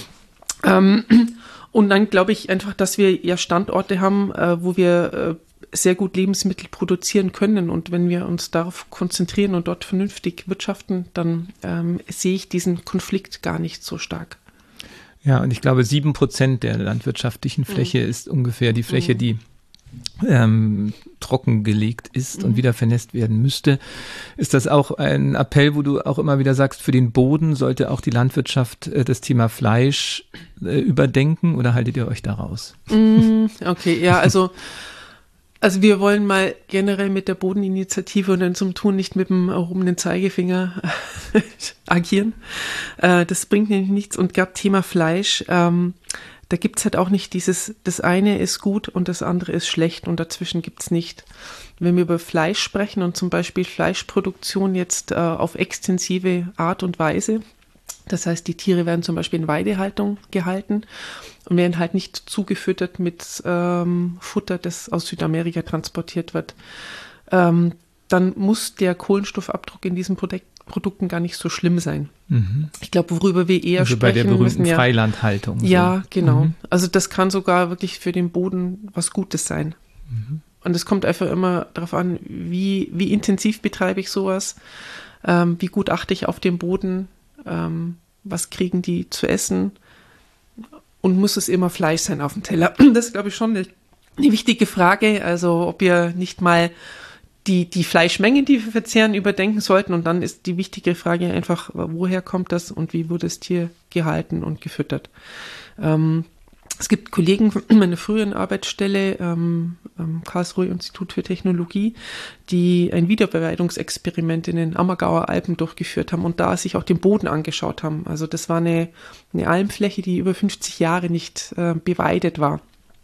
Mhm. Ähm, Und dann glaube ich einfach, dass wir ja Standorte haben, äh, wo wir äh, sehr gut Lebensmittel produzieren können. Und wenn wir uns darauf konzentrieren und dort vernünftig wirtschaften, dann ähm, sehe ich diesen Konflikt gar nicht so stark. Ja, und ich glaube, sieben Prozent der landwirtschaftlichen Fläche mhm. ist ungefähr die Fläche, mhm. die ähm, trockengelegt ist mhm. und wieder vernässt werden müsste. Ist das auch ein Appell, wo du auch immer wieder sagst, für den Boden sollte auch die Landwirtschaft äh, das Thema Fleisch äh, überdenken, oder haltet ihr euch da raus? Mm, okay, ja, also Also wir wollen mal generell mit der Bodeninitiative und dann zum Tun nicht mit dem erhobenen Zeigefinger agieren. Äh, das bringt nämlich nichts. Und gerade Thema Fleisch, ähm, da gibt es halt auch nicht dieses, das eine ist gut und das andere ist schlecht und dazwischen gibt es nicht. Wenn wir über Fleisch sprechen und zum Beispiel Fleischproduktion jetzt äh, auf extensive Art und Weise, das heißt, die Tiere werden zum Beispiel in Weidehaltung gehalten und werden halt nicht zugefüttert mit ähm, Futter, das aus Südamerika transportiert wird. Ähm, dann muss der Kohlenstoffabdruck in diesen Produk- Produkten gar nicht so schlimm sein. Mhm. Ich glaube, worüber wir eher also sprechen bei der berühmten müssen, ja, Freilandhaltung. So. Ja, genau. Mhm. Also das kann sogar wirklich für den Boden was Gutes sein. Mhm. Und es kommt einfach immer darauf an, wie, wie intensiv betreibe ich sowas, ähm, wie gut achte ich auf den Boden, ähm, was kriegen die zu essen und muss es immer Fleisch sein auf dem Teller? Das ist, glaube ich, schon eine, eine wichtige Frage, also ob wir nicht mal die, die Fleischmengen, die wir verzehren, überdenken sollten, und dann ist die wichtige Frage einfach, woher kommt das und wie wurde das Tier gehalten und gefüttert? Ähm, Es gibt Kollegen von meiner früheren Arbeitsstelle, ähm, am Karlsruher Institut für Technologie, die ein Wiederbeweidungsexperiment in den Ammergauer Alpen durchgeführt haben und da sich auch den Boden angeschaut haben. Also das war eine, eine Almfläche, die über fünfzig Jahre nicht äh, beweidet war.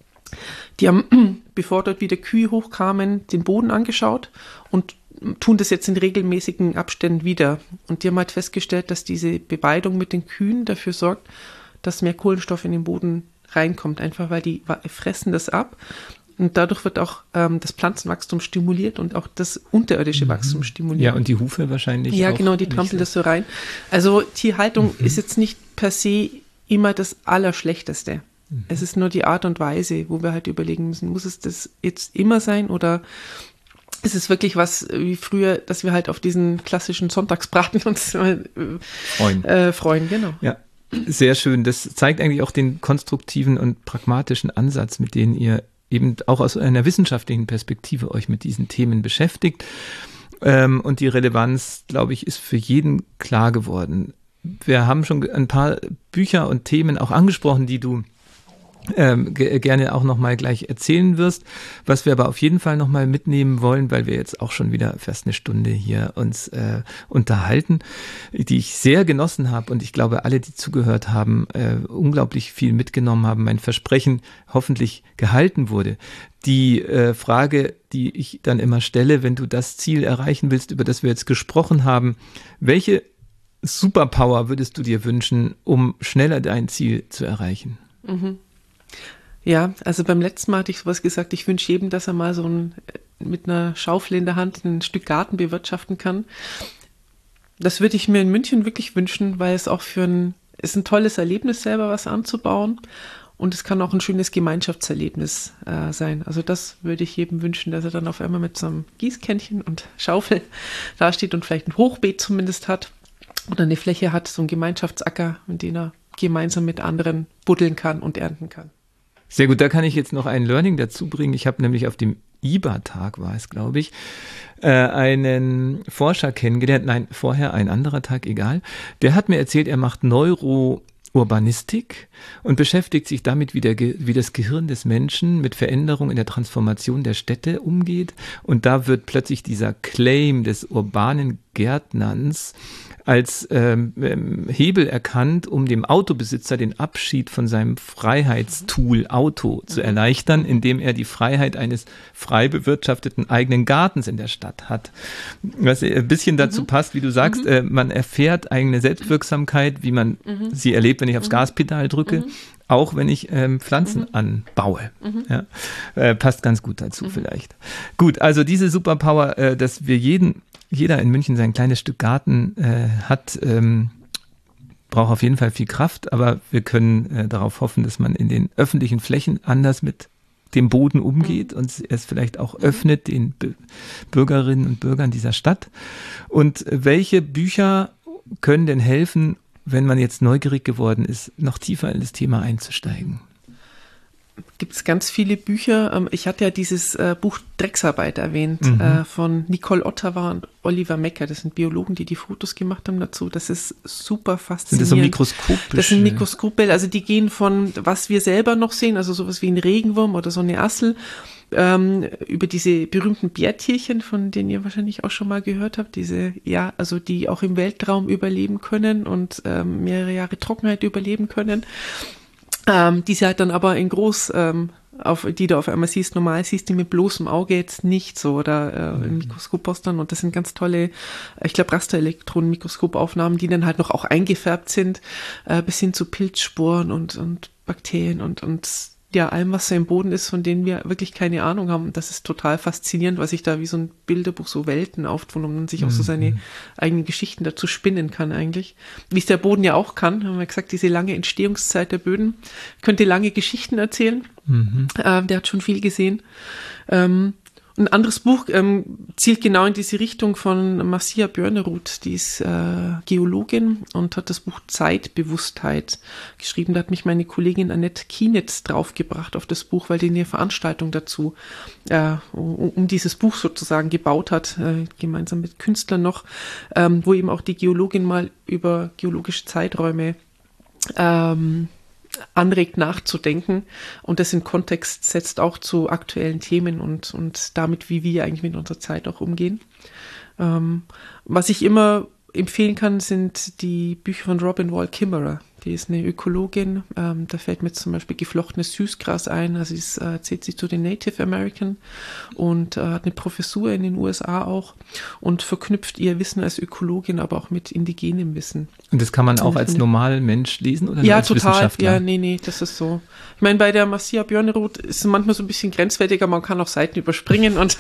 Die haben, bevor dort wieder Kühe hochkamen, den Boden angeschaut und tun das jetzt in regelmäßigen Abständen wieder. Und die haben halt festgestellt, dass diese Beweidung mit den Kühen dafür sorgt, dass mehr Kohlenstoff in den Boden reinkommt, einfach weil die fressen das ab und dadurch wird auch ähm, das Pflanzenwachstum stimuliert und auch das unterirdische mhm. Wachstum stimuliert. Ja, und die Hufe wahrscheinlich Ja, auch genau, die trampeln so. das so rein. Also Tierhaltung mhm. ist jetzt nicht per se immer das Allerschlechteste. Mhm. Es ist nur die Art und Weise, wo wir halt überlegen müssen, muss es das jetzt immer sein oder ist es wirklich was wie früher, dass wir halt auf diesen klassischen Sonntagsbraten uns äh, freuen. Äh, freuen, genau. Ja. Sehr schön. Das zeigt eigentlich auch den konstruktiven und pragmatischen Ansatz, mit denen ihr eben auch aus einer wissenschaftlichen Perspektive euch mit diesen Themen beschäftigt. Und die Relevanz, glaube ich, ist für jeden klar geworden. Wir haben schon ein paar Bücher und Themen auch angesprochen, die du Ähm, ge- gerne auch nochmal gleich erzählen wirst, was wir aber auf jeden Fall nochmal mitnehmen wollen, weil wir jetzt auch schon wieder fast eine Stunde hier uns äh, unterhalten, die ich sehr genossen habe und ich glaube, alle, die zugehört haben, äh, unglaublich viel mitgenommen haben, mein Versprechen hoffentlich gehalten wurde. Die äh, Frage, die ich dann immer stelle, wenn du das Ziel erreichen willst, über das wir jetzt gesprochen haben, welche Superpower würdest du dir wünschen, um schneller dein Ziel zu erreichen? Mhm. Ja, also beim letzten Mal hatte ich sowas gesagt, ich wünsche jedem, dass er mal so ein, mit einer Schaufel in der Hand ein Stück Garten bewirtschaften kann. Das würde ich mir in München wirklich wünschen, weil es auch für ein, ist ein tolles Erlebnis, selber was anzubauen und es kann auch ein schönes Gemeinschaftserlebnis äh, sein. Also das würde ich jedem wünschen, dass er dann auf einmal mit so einem Gießkännchen und Schaufel dasteht und vielleicht ein Hochbeet zumindest hat oder eine Fläche hat, so ein Gemeinschaftsacker, in dem er gemeinsam mit anderen buddeln kann und ernten kann. Sehr gut, da kann ich jetzt noch ein Learning dazu bringen. Ich habe nämlich auf dem I B A-Tag, war es, glaube ich, äh, einen Forscher kennengelernt, nein, vorher ein anderer Tag, egal. Der hat mir erzählt, er macht Neurourbanistik und beschäftigt sich damit, wie, der, wie das Gehirn des Menschen mit Veränderungen in der Transformation der Städte umgeht. Und da wird plötzlich dieser Claim des urbanen Gärtnerns als ähm, Hebel erkannt, um dem Autobesitzer den Abschied von seinem Freiheitstool Auto zu erleichtern, indem er die Freiheit eines frei bewirtschafteten eigenen Gartens in der Stadt hat. Was ein bisschen dazu mhm. passt, wie du sagst, mhm. äh, man erfährt eigene Selbstwirksamkeit, wie man mhm. sie erlebt, wenn ich aufs mhm. Gaspedal drücke. Mhm. Auch wenn ich ähm, Pflanzen mhm. anbaue. Mhm. Ja, äh, passt ganz gut dazu mhm. vielleicht. Gut, also diese Superpower, äh, dass wir jeden, jeder in München sein kleines Stück Garten äh, hat, ähm, braucht auf jeden Fall viel Kraft, aber wir können äh, darauf hoffen, dass man in den öffentlichen Flächen anders mit dem Boden umgeht und es vielleicht auch öffnet den Be- Bürgerinnen und Bürgern dieser Stadt. Und welche Bücher können denn helfen, wenn man jetzt neugierig geworden ist, noch tiefer in das Thema einzusteigen? Gibt es ganz viele Bücher. Ich hatte ja dieses Buch Drecksarbeit erwähnt, mhm. von Nicole Ottawa und Oliver Mecker. Das sind Biologen, die die Fotos gemacht haben dazu. Das ist super faszinierend. Sind das so mikroskopische? Das sind Mikroskopbilder. Also die gehen von, was wir selber noch sehen, also sowas wie ein Regenwurm oder so eine Assel, ähm, über diese berühmten Bärtierchen, von denen ihr wahrscheinlich auch schon mal gehört habt. Diese, ja, also die auch im Weltraum überleben können und ähm, mehrere Jahre Trockenheit überleben können. Ähm, die sie halt dann aber in groß, ähm, auf, die du auf einmal siehst, normal siehst die mit bloßem Auge jetzt nicht so oder äh, im Mikroskop dann, und das sind ganz tolle, ich glaube, Rasterelektronenmikroskopaufnahmen, die dann halt noch auch eingefärbt sind, äh, bis hin zu Pilzsporen und, und Bakterien und, und ja, allem, was so im Boden ist, von denen wir wirklich keine Ahnung haben. Das ist total faszinierend, weil sich da wie so ein Bilderbuch so Welten auftun und man sich auch so seine eigenen Geschichten dazu spinnen kann eigentlich. Wie es der Boden ja auch kann, haben wir gesagt, diese lange Entstehungszeit der Böden, könnte lange Geschichten erzählen. Mhm. Ähm, der hat schon viel gesehen. Ähm, Ein anderes Buch ähm, zielt genau in diese Richtung von Marcia Björnerud, die ist äh, Geologin und hat das Buch Zeitbewusstheit geschrieben. Da hat mich meine Kollegin Annette Kienitz draufgebracht auf das Buch, weil die eine Veranstaltung dazu äh, um, um dieses Buch sozusagen gebaut hat, äh, gemeinsam mit Künstlern noch, ähm, wo eben auch die Geologin mal über geologische Zeiträume ähm, anregt nachzudenken und das in Kontext setzt auch zu aktuellen Themen und, und damit, wie wir eigentlich mit unserer Zeit auch umgehen. Ähm, was ich immer empfehlen kann, sind die Bücher von Robin Wall Kimmerer. Die ist eine Ökologin, ähm, da fällt mir zum Beispiel geflochtenes Süßgras ein, also sie äh, zählt sich zu den Native American und äh, hat eine Professur in den U S A auch und verknüpft ihr Wissen als Ökologin, aber auch mit indigenem Wissen. Und das kann man auch als normaler Mensch lesen oder ja, als total. Wissenschaftler? Ja, nee, nee, das ist so. Ich meine, bei der Marcia Björnerud ist es manchmal so ein bisschen grenzwertiger, man kann auch Seiten überspringen und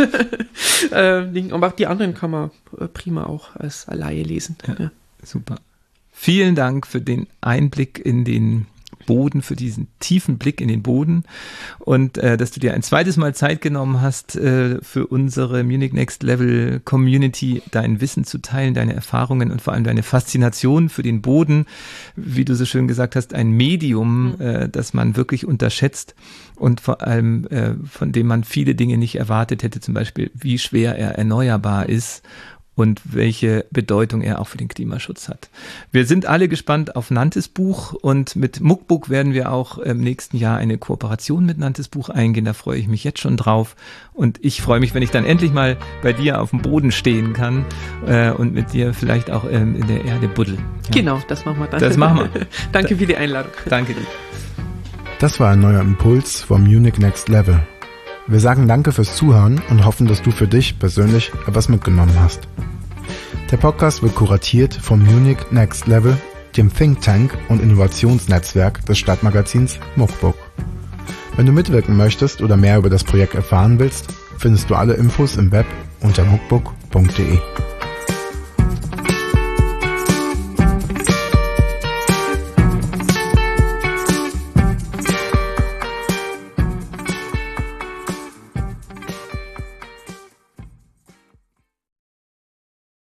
äh, aber die anderen kann man prima auch als Laie lesen. Ja, ja. Super. Vielen Dank für den Einblick in den Boden, für diesen tiefen Blick in den Boden und äh, dass du dir ein zweites Mal Zeit genommen hast, äh, für unsere Munich Next Level Community dein Wissen zu teilen, deine Erfahrungen und vor allem deine Faszination für den Boden. Wie du so schön gesagt hast, ein Medium, mhm. äh, das man wirklich unterschätzt und vor allem äh, von dem man viele Dinge nicht erwartet hätte, zum Beispiel wie schwer er erneuerbar ist und welche Bedeutung er auch für den Klimaschutz hat. Wir sind alle gespannt auf Nantes Buch und mit Muckbook werden wir auch im nächsten Jahr eine Kooperation mit Nantes Buch eingehen. Da freue ich mich jetzt schon drauf und ich freue mich, wenn ich dann endlich mal bei dir auf dem Boden stehen kann äh, und mit dir vielleicht auch ähm, in der Erde buddeln. Ja. Genau, das machen wir dann. Das machen wir. Danke für die Einladung. Danke dir. Das war ein neuer Impuls vom Munich Next Level. Wir sagen danke fürs Zuhören und hoffen, dass du für dich persönlich etwas mitgenommen hast. Der Podcast wird kuratiert vom Munich Next Level, dem Think Tank und Innovationsnetzwerk des Stadtmagazins Muckbook. Wenn du mitwirken möchtest oder mehr über das Projekt erfahren willst, findest du alle Infos im Web unter muckbook punkt de.